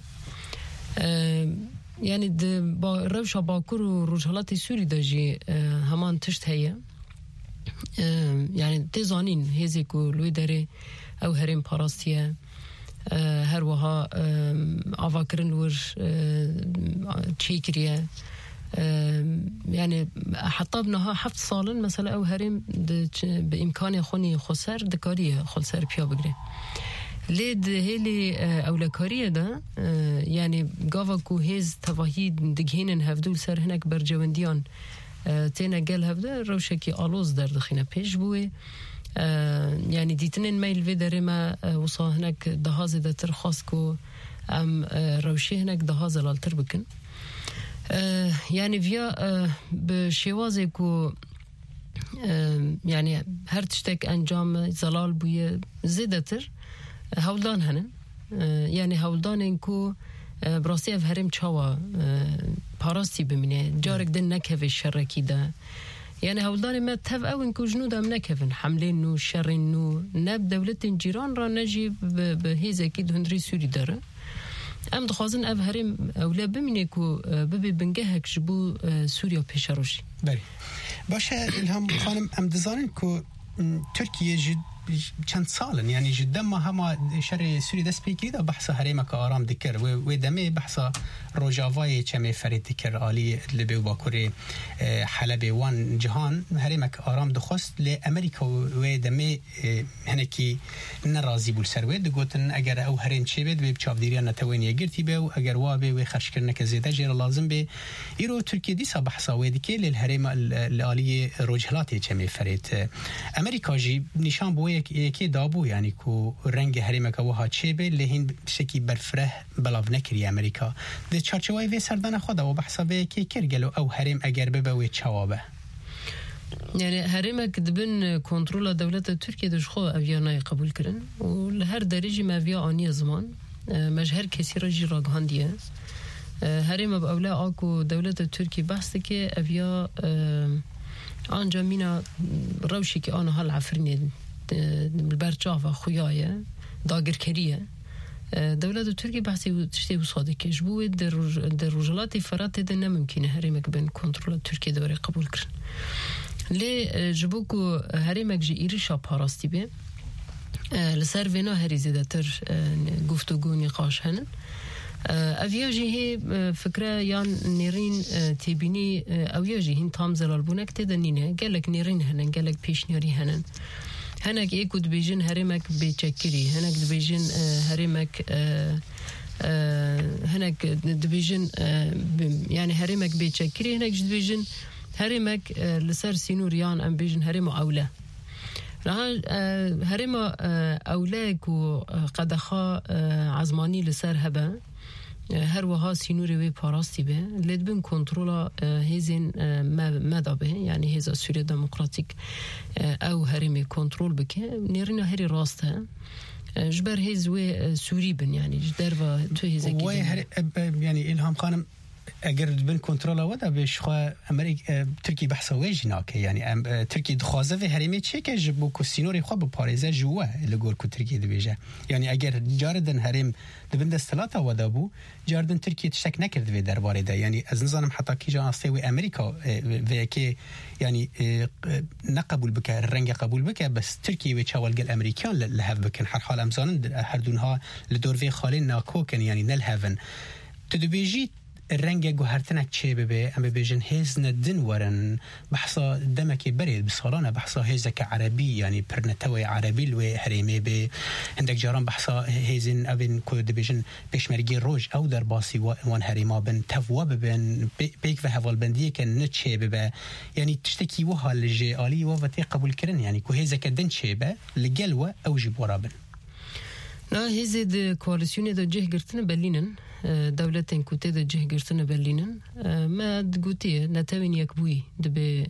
يعني با روشا باکر و روجهالات سوری ده جی همان تشت هیه يعني تزانين هیزی کو لوی داره او هرم پاراستیه هر وها آواکرن ور چیکریه يعني حتى بنها 7 سال مثلا او هرم بامكان خوني خسر دكاريه خلصر بيا بگره لید هلی اولکاریه ده يعني گاوا کو هیز تواهید دگهینن هفدول سر هنک برجواندیان تینا گل هفده روشکی آلوز در دخینه پیش بوه يعني ديتنين ميل في درما وصا هناك دهاز ده ترخصكو ام روشي هناك دهاز لالتر بكن يعني فيا بشوازكو يعني هر تشتك انجام زلال بويه زيدتر هولدان هنن يعني هولدان انكو براسي اف هرم چاوا پاراستي بمنه جارك دن نكه الشركي ده يعني هولدان ما تف او انكو جنود ام نكفن حملين نو شرين نو نب دولت جيران را نجي بهيزه كيد هندري سوري داره ام دخوازن اف هرم اولا بمينيكو ببي بنگهك جبو سوريا پیشروشي
بله باشه الهام خانم ام دزانن كو تركيا جد چند سالن يعني جدا ما هما شر سوري دست بيكي ده بحث هريمك آرام دكر و دمي بحث روجاوای چمه فرید دكر آلی لبه و باکوری حلب وان جهان هريمك آرام دخست لأمريكا و دمي هنكي نرازي بول سروي دقوتن اگر او هرين چه بید و بچاف دیریا نتوين يگرتي به و اگر وابه و خرش کرنك زيده جير لازم به ايرو تركيا ديسا بحثا و دكي للهريم الآلی روجهلاتي چمه فرید امريكا جي نشان بوي یکی دابو یعنی کو رنگ هریمک وها چه به لهین شکی برفره بلاو نکری امریکا د چارچوای و سردان خود و بحثا به کی کرگلو او هریم اگر به و چوابه
يعني هرمك دبن كنترول دولة تركيا دشخو أفيانا قبول كرن ولهر درجة ما فيها آنية زمان مجهر كثيرة جراغ هاندية هرم بأولا آكو دولة تركيا بحث كي أفيا آنجا مینا روشی که آنها العفرین بالبرچاف خویایه داگر کریه دولت ترکیه بحثی تشتی و صادقه جبوه در رجالات فرات ده نممکنه هریمک بین کنترل ترکیه دوره قبول کرن لی جبو که هریمک جی ایریشا پاراستی به لسر وینا هری زیده تر گفتگو نقاش هنن اویا جی هی فکره یان نیرین تیبینی اویا جی هین تام زلال بونک تدنینه گلک نیرین هنن گلک پیشنیاری هنن هنگ ایک دبیجن هریمک بیچکری هنگ دبیجن هریمک هنگ دبیجن یعنی هریمک بیچکری هنگ دبیجن هریمک لسر سینوریان ام بیجن هریم اوله راه هریم اوله کو قدخا عزمانی لسر هبه هر وها سینوری وی پاراستی به لدبن کنترولا هزین مدابه یعنی هزا سوریه دموکراتیک او هرمی کنترول بکه نیرینا هری راسته جبر هزوی سوری بن یعنی جدر و تو هزا
کی یعنی الهام خانم اگر بن کنترل ودا بهش خو امریکا ترکی بحث وجنا که یعنی ترکی دخوازه و هریمه چه که جبو کو سینوری خو به پاریزه جوه لګور کو ترکی دی بیجه یعنی اگر جاردن هریم دبند استلاتا ودا بو جاردن ترکی تشک نکرد و درباره ده یعنی از نظام حتی کی جان است و امریکا و که یعنی نقبول بک رنگ قبول بک بس ترکی و چوالگل امریکان لهف بکن هر حال امزان هر دونها لدور و خالین ناکوکن یعنی نلهفن تدبیجی الرنجة جوهرتنك شيء ببي أم بيجن هيز ندن ورن بحصة دمك بريد بصالنا بحصة هيزك عربي يعني برنتوي عربي لو هريمي بي عندك جاران بحصة هيزن أبين كود بيجن بيشمرجي روج أو در باسي وان هريما بن تفوا ببن بيك في هفال بندية كان نتشي ببا يعني تشتكي وها لجي آلي وفتي قبول كرن يعني كو هيزك دن شيء ببا لجلوة أو جيب ورابن
نا هيزد كواليسيون دا جه قرتنا بلينن دولتين كوتي دا جه قرتنا بلينن ما دقوتيه نتاوين يكبوي دبي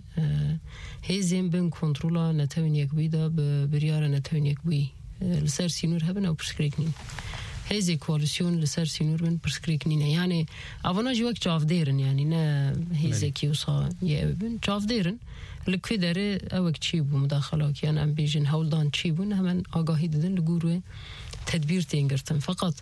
هيزين بين كنترولا نتاوين يكبوي دا بريارة نتاوين يكبوي لسر سينور هبن أو برسكريكنين هيزي كواليسيون لسر سينور بن برسكريكنين يعني أفنا جواك جاف ديرن يعني نا هيزي كيوصا يأبن جاف ديرن لكي داره اوك چيبو مداخلات يعني ام بيجن هولدان چيبو همن آگاهی دادن لگوروه تدبیر تینگرتن فقط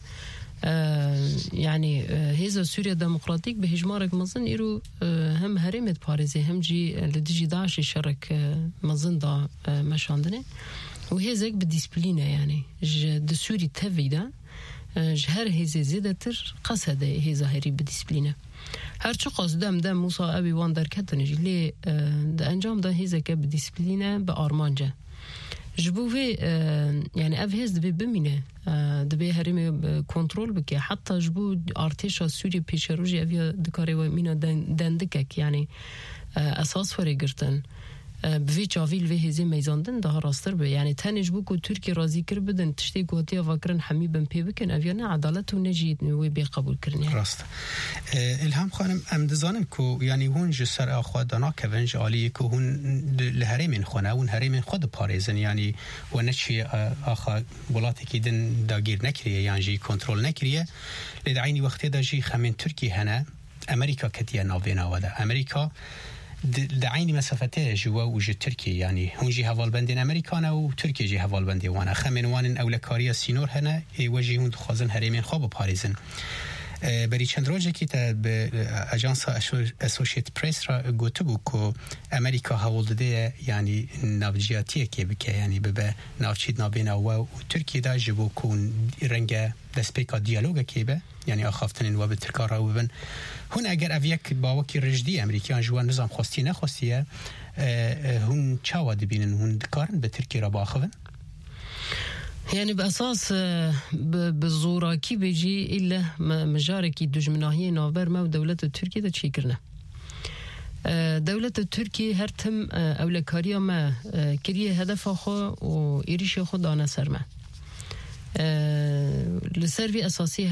يعني هذا سوريا ديمقراطيك بهجمارك مظن إيرو هم هرمت باريزي هم جي لديجي داعش يشارك مظن دا مشاندنه وهذاك بالديسبلينة يعني د سوري تفيدا جهر هذا زيادتر قصده هذا هري بالديسبلينة هر چه قصدم دم موسى أبي وان در كتنج لي د انجام ده هذاك بالديسبلينة بأرمانجه جبوه يعني أفهز دبي بمينه دبي هرمي كنترول بك حتى جبو ارتشا سوري بيشروجي أفيا دكاري ومينا دندكك يعني أساس فريقرتن بفي چاویل و هزی میزاندن ده راستر به یعنی تنش بو کو ترکی راضی کر بدن تشتی گوتیا فکرن حمی بن پی بکن اویانه عدالت و نجید و بی قبول کرن يعني.
راست الهام خانم ام دزانم کو یعنی هون جسر اخوا دانا کونج عالی کو هون لهرمین خونه اون هرمین خود پاریزن یعنی و نچی اخا ولاتی کی دن داگیر نکریه یعنی جی کنترل نکریه لدعینی وقتی دا جی خمین ترکی هنه امریکا کتیه ناوینا وده امریکا دعيني مسافته جوا وجه تركيا يعني هون جي هفال بندين أمريكانا وتركيا جي هفال بندي وانا خمن وان أولكاريا سينور هنا وجهون دخازن هرمين خواب باريزن بری چند روزی که به اجانس اسوسییت پرس را گفته بود که امریکا حول داده یعنی ناوجیاتی که بکه یعنی به ناوچید نابینا و ترکیه دا جبو کن رنگ دسپیکا دیالوگ که به یعنی آخافتن و به ترکا را ببن هون اگر اویک باوکی رجدی امریکیان جوان نظام خواستی نخواستیه هون چاوا دبینن هون دکارن به ترکیه را باخون
يعني بأساس بالزوراكي بيجي إلا مجاركي دجمناهية نوبر ما ودولة تركيا تشيكرنا دولة تركيا هرتم أولكاريا ما كريه هدف خو وإيريش خو دانا سرما لسرفي أساسي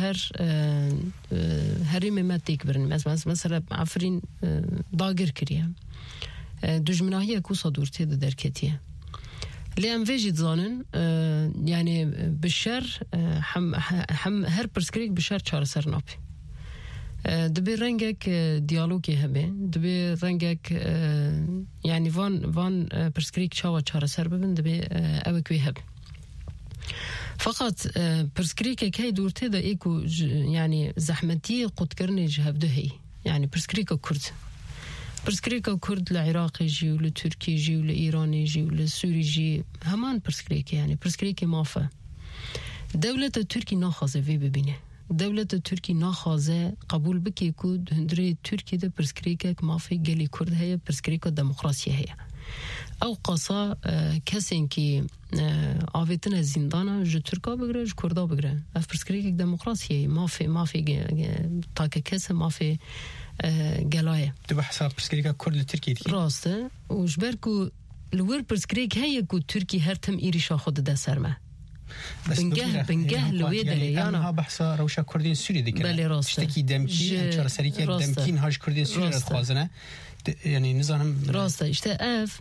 هري ما تكبرن مثلا عفرين ضاقر كريه دجمناهية كو صدورتي دركتيه لأن فيجي تزانن يعني بالشر هر برسكريك بالشر چار سر نابي دبي رنگك ديالوگي هبه دبي رنگك يعني وان پرسکریک چاوا چاره سر ببین دبی او کوی هب فقط پرسکریک که دورته دا ایکو يعني زحمتي قد كرني جهب دهي يعني برسكريكا كرد برسكريكا كرد لعراقي جي ولتركي جي ولإيراني جي ولسوري جي همان برسكريكا يعني برسكريكا مافا دولة التركي ناخذة في ببينه دولة التركي ناخذة قبول بكي كود هندري تركي ده برسكريكا مافي قالي كرد هي برسكريكا ديمقراطية هي او قصا کسین که آویتن زندانه جو ترکا بگره جو کردا بگره اف پرسکریک دموکراسی مافی تا که کس مافی گلایه
تو بحثا پرسکریک کرد ترکی دی
راسته و جبر کو لور پرسکریک هی کو ترکی هر تم ایریشا خود ده سرمه بنگه لوی داره
یعنی ها بحثا روشا کردین سوری دیگه تشتکی دمکی چرا سری که دمکین هاش کردین سوری را خوازنه یعنی نظام
راسته اشته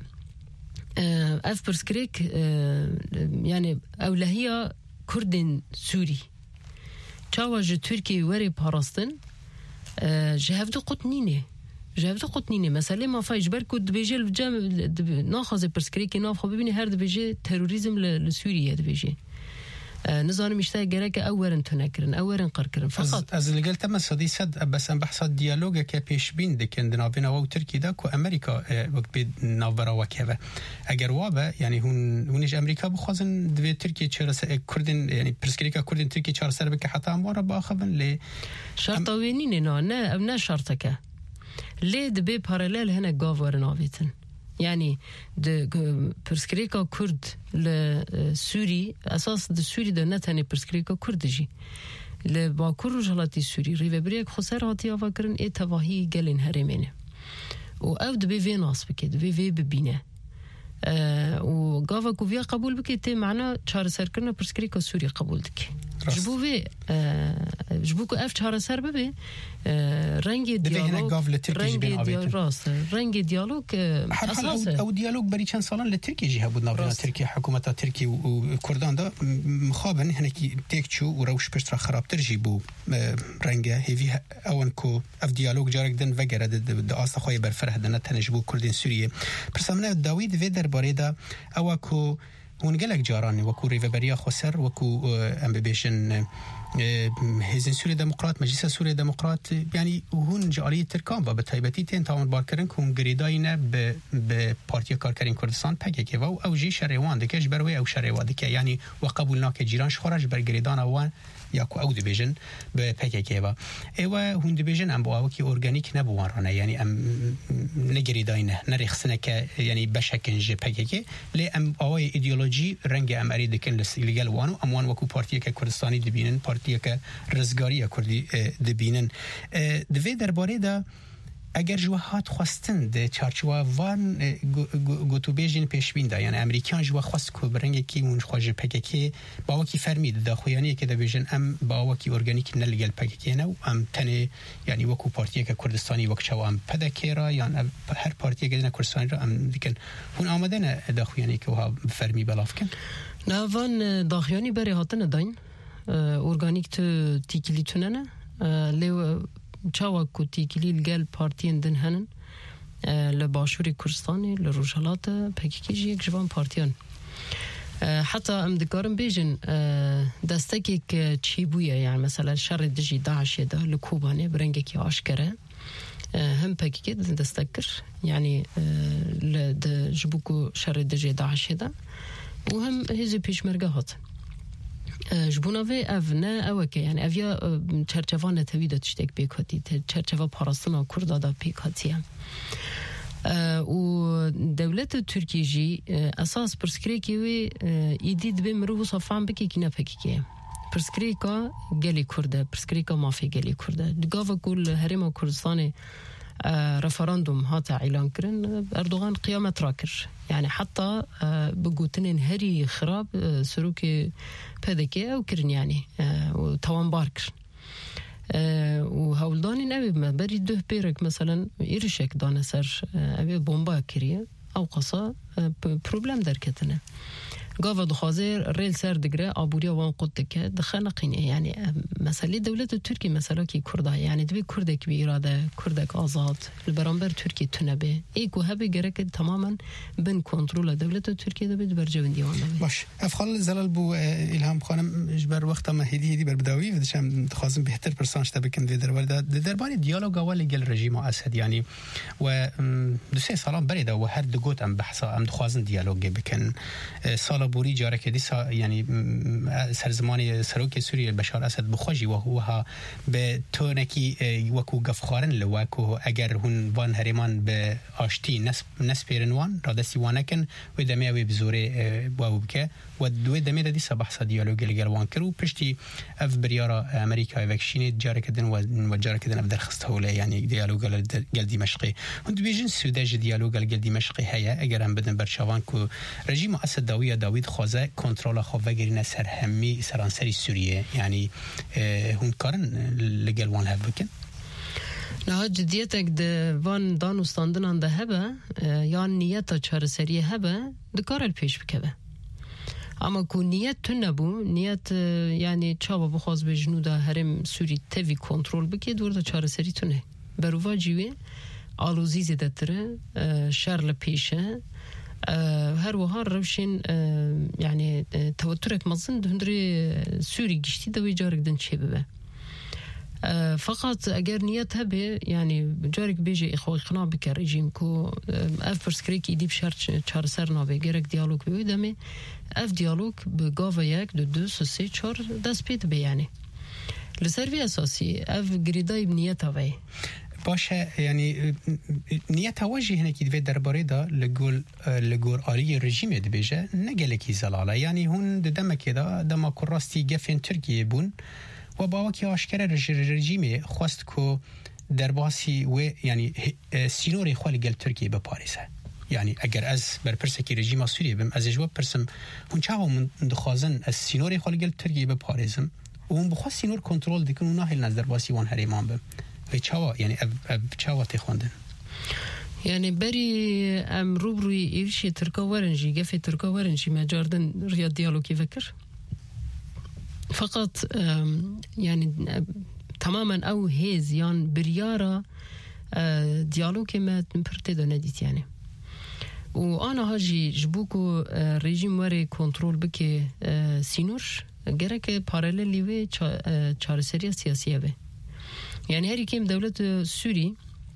اف برسكريك يعني اولهيه كردن سوري تشاوج تركي وري باراستن جهفدو قطنينه مثلا ما فايش بركو دبيجي ناخذ برسكريك ناخذ ببيني هر دبيجي تيروريزم لسوريا دبيجي نظام مشتاق جرك أورن تنكرن أورن قركرن فقط
از اللي قلت ما صدي صد بس أنا بحث الديالوج كبيش بين دكان دنابنا وتركي ده كو أمريكا وقت بنافرا وكذا أجر وابا يعني هونيج أمريكا بخازن دبي تركي شرس كردن يعني برسكريكا كردن تركي شرس بك حتى أمورا بأخذن ل
شرط وينين نا شرطك ليه دبي باراليل هنا جافور نافيتن يعني د برسكريكا كرد لسوري اساس د سوري د نتاني برسكريكا كردجي لباكور رجالاتي سوري ريفبريك خسر هاتي افكرن اي تواهي جلن هرمنه و او د بي في ناس بكد بي في ببينه و غافا كوفيا قبول بكيت معنا چار سركرنا برسكريكا سوري قبول دك جبوكو اف چار سر ببي رنگ دیالوگ
اساسه او دیالوگ بری چند سالان لترکیه جهه بود ناوینا ترکیه حکومت ترکیه و کردان دا مخابن هنکی تکچو و روش پشت را خرابتر جی بو رنگ هیوی اون کو اف دیالوگ جارک دن وگره د آسا خوی برفره دن تنج بو کردین سوریه پرسامنه داوید و درباره دا او کو هون گلک جارانی وکو ریوبریا خسر وکو ام ببیشن حزب سوری دموکرات مجلس سوری دموکرات يعني هون جالية تركان با بتايبتي تين تاون باركرن كون غريداينه ب بارتي كاركرين كردستان پاكيكي او جي شريوان دكش بروي او شريوا دك يعني وقبولناك جيران خرج بر غريدان وان ياكو او ديفيجن ب پاكيكي با ايوا هون ديفيجن ام بو كي اورجانيك نبوان رانا يعني ام نغريداينه نرخصنه ك يعني بشكن جي پاكيكي لي ام او ايديولوجي رنگ ام اريد كن ليغال وانو اموان وكو بارتي كردستاني دبينن که رزگاری کردی دبینن دوی درباره دا اگر جوهات خواستن ده چارچوه وان گوتو بیجین پیشبین دا یعنی امریکان جوه خواست که برنگه که اون خواجه پککی با وکی فرمید دا خویانی که دا بیجین ام با وکی ارگانیک نلگل پککی نو ام تنه یعنی وکو پارتیه که کردستانی وکچاو ام پدکی را یعنی هر پارتیه که دینا کردستانی را ام دیکن هون آمده نه دا خویانی که وها فرمی بلاف کن
نه وان دا خویانی بری هاتن داین اورگانیک تو تیکلی توننه لیو چاوا کو تیکلی الگل پارتین دن هنن لباشوری کردستانی لروجالات پکیکی یک جوان پارتیان حتی ام دکارم بیجن دستکی که چی بویه یعنی مثلا شر دجی داعش ده لکوبانه برنگه که آشکره هم پکیکی دستکر یعنی جبوکو شر دجی داعش ده و هم هزی پیشمرگه هات جبوناوی اف نه اوکه یعنی اویا چرچوان تویدت تشتک بیکاتی چرچوا پاراستنا کردا دا بیکاتیه و دولت ترکیه جی اساس پرسکریکی وی ایدید به مرو صفان بکی کی نپکی پرسکریکا گلی کرده پرسکریکا مافی گلی کرده دگاو کل هرم کردستان رفراندوم هات اعلان کرن اردوغان قیامت را کر يعني حتى بقوتنين هري خراب سروك بدكي او كرن يعني وتوان باركر وهولداني نبي ما بري ده بيرك مثلا يرشك دانا سر ابي بومبا كريه او قصا بروبلم دركتنا قاف دخازير ريل سر دقرة عبورية وان قدك دخنقين يعني مسألة دولة تركيا مسألة كي كردها يعني دبي كردك بإرادة كردك آزاد البرامبر تركيا تنبه إيكو هبي جرك تماما بين كنترول دولة تركيا دبي برجون ديوان
باش افخال زلال بو الهام خانم جبر وقت ما هدي بربداوي ودشم دخازم بهتر برسانش تبكن في دربار دربار ديالوج اول قال رژیم اسد يعني و دو سه سال بريده و هر دو گوت ام بحثا ام دخوازن ديالوج بكن سال بوري جاره كدي يعني سرزماني سروك سوريا بشار اسد بخوجي وها به تونكي وكو گفخارن لوكو اگر هون وان هرمان به اشتي نسپيرنوان رادسي وانكن و دمه و بزوره و بك و دو دمه دي بحثا ديالوج الگلوان كرو پشتي اف بريارا امريكا وكشين جاره كدن و جاره كدن بدل خستوله يعني ديالوج قال دمشقي هند بيجن سوداج ديالوج قال دمشقي هيا اگر هم بدن برشاوان كو رژیم اسد داوود خوازه کنترل خو وگرینه سرهمی سرانسری سوریه يعني هون کارن لگل وان هبکن
نه جدیتک د وان دانو ستاندن ده هبه یا نیت چهار سری هبه دکار پیش بکبه اما کو نیت تو نبو نیت یعنی چابا بخواز به جنودا هرم سوری تیوی کنترل بکی دور دا چهار سری تو نه بروا جیوه آلوزی زیدتره شر لپیشه هر وها روشين يعني توترك مظن هندري سوري جشتي دوي جارك دن شبه فقط اگر نيت هبه يعني جارك بيجي اخوي قناع بك رژیم کو اف پرسکریک ایدی بشار چهار سر نابه گرک دیالوگ بیودمه اف دیالوگ به گاو یک دو سه چهار دست پید به يعني لسروی اساسی اف گریدای نیت هوی
باشه يعني نيت واجه هنا كي في درباري دا لغور آلي رژیم دبيجه نگلكي زلاله يعني هون دم كده دم كراستي گفن تركيا بون و باوكي اشكره رژیم خواست كو درباسي و يعني سينوري خال گل تركيا به باريس يعني اگر از بر پرسکی رژیم سوریه بم از جواب پرسم هون چاو من دخازن از سينوري خال گل تركيا به باريسم و اون بخوا سينور کنترل دکن و ناهل نظر باسی وان هریمان بم چاوا يعني چاوا تخوندن
يعني بري ام روبروي ايرشي تركا ورنجي قفي تركا ورنجي ما جاردن رياض ديالوكي فكر فقط يعني تماما او هيز يعني بريارة ديالوكي ما تنبرتدو نديت يعني وانا هاجي جبوكو ريجيم وري كنترول بكي سينور گرك پاراللی و چارسری سیاسیه به يعني هاري كيم دولة سوري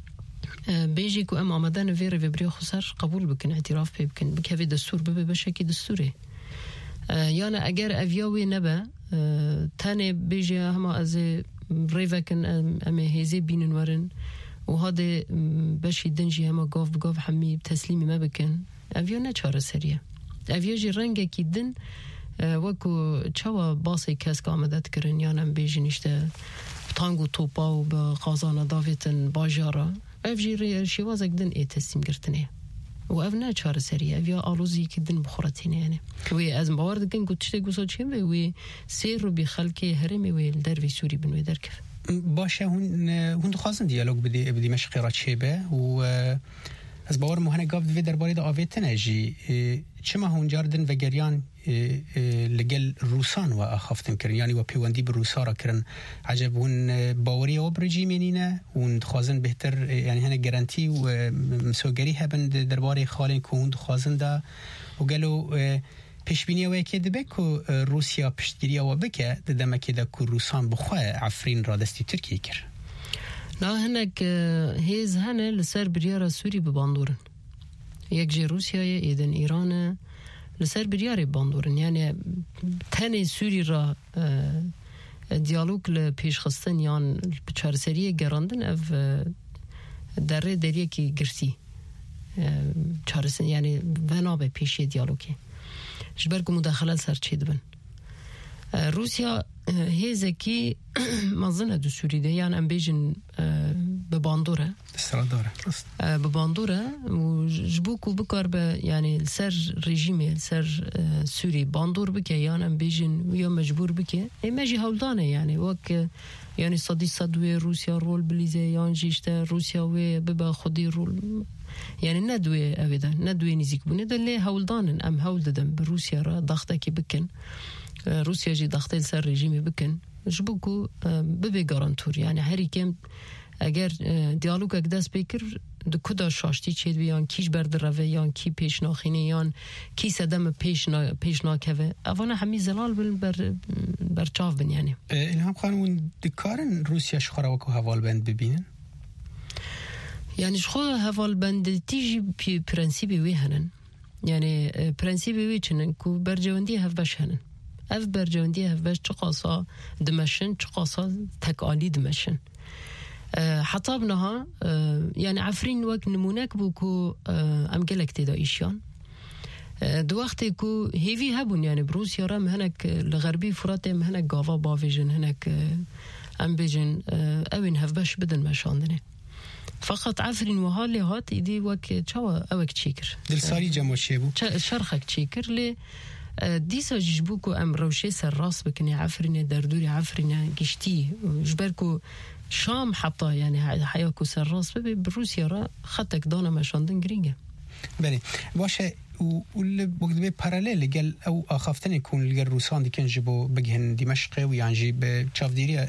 بيجي كو ام آمدن في ريفبريو خسر قبول بكن اعتراف بكن بكافي دستور ببه بشكي دستوري يعني اگر افياوي نبا تاني بيجي هما از ريفكن ام هيزي بينن ورن وهذا بشي دنجي هما قاف بقاف حمي تسليمي ما بكن افيو نچار سريه افيو جي رنگه كي دن وكو چاوا باسي كاس آمدت کرن يعني بيجي نشته تانگو توپا و به قازان داویتن باجارا اف جی شیوازک دن ای تسلیم گرتنه و اف نه چهار سریه اف یا آلوزی که دن بخورتینه یعنی و از باور دکن گوشته گوسا چیم و سیر رو بی خلقی هرمی و در وی سوری بنوی در کف
باشه هون خواستن دیالوگ بدی مشقی را چه به و از باور مهنه گفت وی درباره دا آویتنه جی چما هون جاردن و گریان لگل روسان و اخافتن کرن يعني و پیوندی به روسا را کرن عجب هون باوری و برژیمینینه و خوازن بهتر يعني هنه گارانتی و مسوگری هبن درباره خالین که هون خوازن دا و گلو پیشبینی و که دبه که روسیا پشتگیری و بکه دمه که دا که روسان بخواه عفرین را دستی ترکیه کر
نه هنک هیز هنه لسر بریار سوری بباندورن یک جه روسیا ایدن ایرانه لسر بریاری باندورن يعني تاني سوري را ديالوگ لپیش خستن یان چارسریه گراندن اف دره دریه کی گرسی چارسن يعني ونا به پیشی ديالوگی جبرگو مداخله سر چی دبن روسیا هیزکی مظنه دو سوری ده يعني ام بیجن بباندوره
استراداره
بباندوره و جبوكو بكار يعني سر رژیم سر سوري باندور بكه يعني ام بيجن ويا مجبور بكه اي ماجي هولدانه يعني وك يعني صدي صدوي روسيا رول بليزه يعني جيشته روسيا و ببا خدي رول يعني ندوي أبدا ندوي نزيك بني دللي هولدان أم هول دم بروسيا را ضغطة كي بكن روسيا جي ضغطة لسر رجيمي بكن جبوكو ببي جارانتور يعني هاري كم اگر دیالوگ اگداس بکر دو کدا شاشتی چید بیان کیش بردروه یان کی پیش ناخینه یان کی سدم پیش ناکوه اوانا همی زلال بر چاف بن يعني
الهام خانم دکارن روسیا شخورا وکو حوال بند ببینن
يعني شخورا حوال بند تیجی پرنسیبی وی هنن يعني پرنسیبی وی چنن کو برجواندی هف بش هنن اف برجواندی هف بش چقاسا دمشن چقاسا تکالی دمشن حطابناها يعني عفرين وقت نمونك بوكو ام قلك تدا ايشان دو وقت كو هيفي هبون يعني بروسيا رام هناك الغربي فراتي هناك غافا بافيجن هناك ام بيجن اوين هفباش بدن ماشاندني فقط عفرين وهالي هات ايدي وك تشوا اوك تشيكر
دل ساري جمو شيبو
شرخك تشيكر لي ديسا جيجبوكو ام روشي سر راس بكني عفرين دردوري عفرين قشتي جبركو شام حتى يعني حياكو سر راس بروسيا را خطك دانا مشاندن جرينجا
بله باشه واللي وقت بي باراليل قال او اخافتن يكون لقى الروسان دي كان جيبو بجهن دمشق ويعني جيب تشاف ديري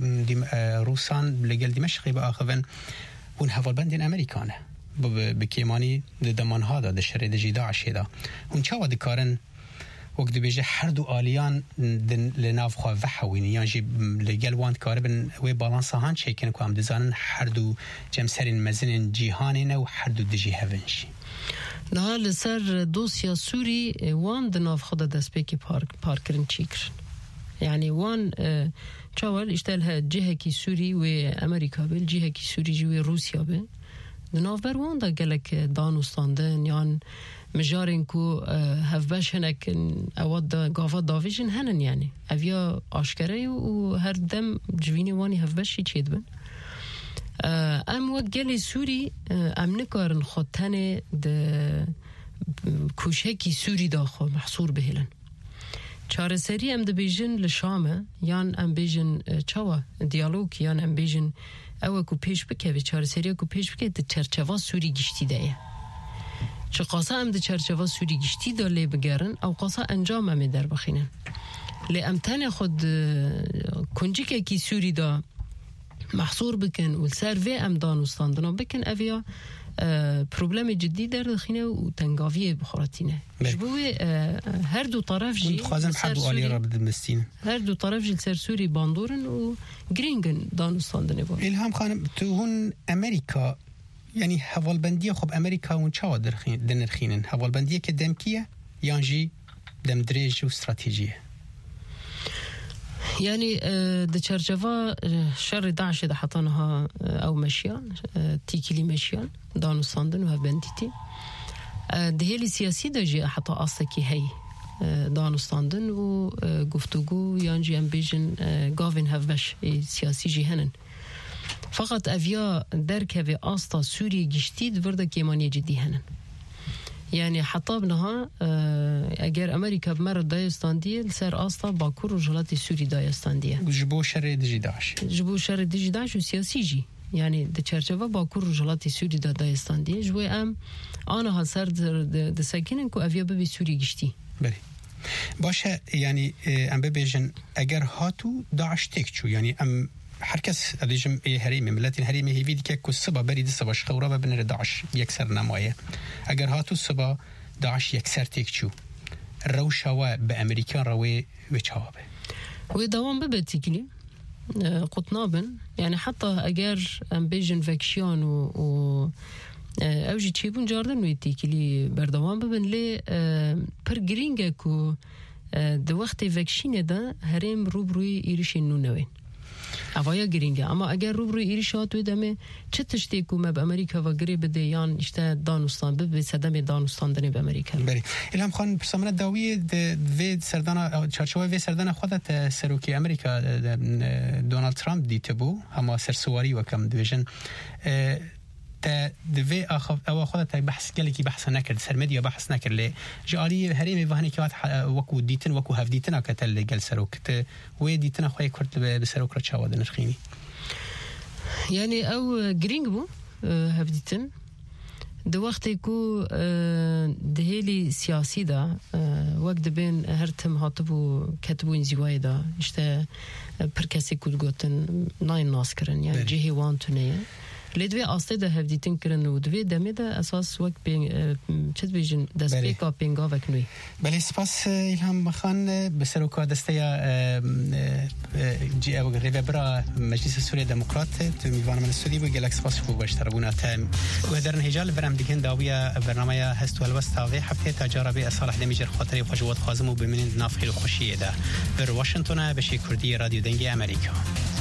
روسان لقى دمشق باخفن ون هفال بندين امريكانه بكيماني دمان هذا ده شري ده داعش هذا ون شاو دكارن وقت بيجي حردو آليان لناف خواه وحويني يعني جيب لقل وان كاربن وي بالانسا هان شاكين كو هم دزانن حردو جمسرين مزنين جيهانين و حردو دجي هفنشي
نها لسر دوسيا سوري وان دناف خدا دسبيكي باركرن چيكرن يعني وان چاول اشتالها جهة كي سوري و امريكا بل جهة كي سوري جوي روسيا بل دناف بر وان دا قلق دانوستاندن يعني مجارين كو هفباش هناك اواد غافا دافيجن هنن يعني افيا اشكري و هر دم جويني واني هفباش تشيد بن ام وقالي سوري ام نكارن خطانه د كوشكي سوري داخل محصور بهلن چاره سری ام د بیژن لشامه یان ام بیژن چاوا دیالوگ یان ام بیژن او کو پیش بکوي چاره سری کو پیش بکه د چرچوا سوري گشتي ده چه قاسا ام د چرچوا سوری گشتی داله بگرن او قاسا انجام هم در بخینن لی امتن خود کنجی که کی سوری دا محصور بکن و سر و ام دانوستاندنا بکن اویا پروبلم جدی در دخینه و تنگاوی بخوراتینه جبوی هر دو طرف جی هر دو طرف جی سر سوری باندورن و گرینگن دانوستاندنه با
الهام خانم تو هون امریکا يعني هوالبندية خب أمريكا ونشاو دنرخينن هوالبندية كدمكية يانجي دم دريج واستراتيجية
يعني ده چرچوا شر داعش ده حطانها او مشيان تيكيلي مشيان دانوستاندن و هفبنديتي ده هيلي سياسي ده جي حطا أصلكي هاي دانوستاندن و گفتگو يانجي امبيجن غافين هفبش سياسي جي هنن فقط افيا دركه استا سوري گشتید ورده كيمانيه جدي هنن يعني حطابنها اگر امريكا بمر دايستانديه سر استا باكور وجلات سوري دايستانديه
جبو شر دجي داعش وسياسي جي يعني د چرچوا باكور وجلات سوري دايستانديه جوي ام انا هسر د ساكنن كو افيا بي سوري گشتي بله باشه يعني ام بيجن اگر هاتو داعش تكچو يعني ام هركس اديجم هريمي ملت الهريمي هي فيديك كو الصبا بريد الصبا شخورا بن داعش يكسر نمايه اگر هاتو الصبا داعش يكسر تكچو الروشوا بامريكا روي وچابه
ودوام ببتيكلي قطنابن يعني حتى اگر ام بيجن فاكشن و اوجي تشيبون جاردن ويتيكلي بردوام ببن لي پر گرينگا كو د وقت فاكشين ده هريم روبروي يريشن نونوين اویا گرینگه اما اگر روبروی ایریشات ودمه چه تشتیکو ما به امریکا و گریب دیان اشته دانوستان به صدم دانوستاندنی به امریکا
بله الهام خان پرسامنه داوی د سردان چارچوبه و سردان خودت سروکی امریکا دونالد ترامپ دیته بو اما سرسواری و کم دیویژن دوی او خودت بحث کلی کی بحث نکرد سر مدیا بحث نکرد لی جالی هریم وهنی که وکو دیتن وکو هف دیتن کتل گل سروکت و دیتن خوی کرد به سروک را چاود نرخینی
يعني او گرینگ بو هف دیتن د وخت کو دهلی سیاسی دا وقت بین هر تم هاتبو کتبو انزوای دا اشته پر کسی کود گوتن ناین ناس کرن یا جهی وان تونه لدوی آسته ده هفدیتن کرن و دوی دمه ده اساس وقت چت بیجن دست بیکا پینگا وکنوی
بله سپاس ایلهام خان بسروکا دسته جی او ریبرا مجلس سوریه دموکرات تو میوان من سودی و گلکس سپاس خوب باشتر بوناتم و درن هجال برام دیگه داویا برنامه هست و الوست تاوی هفته تجاربی صالح دمیجر خاطری و جواد خازم و بمنین نافخیل خوشیه ده بر واشنگتن بشی کردی رادیو دنگی امریکا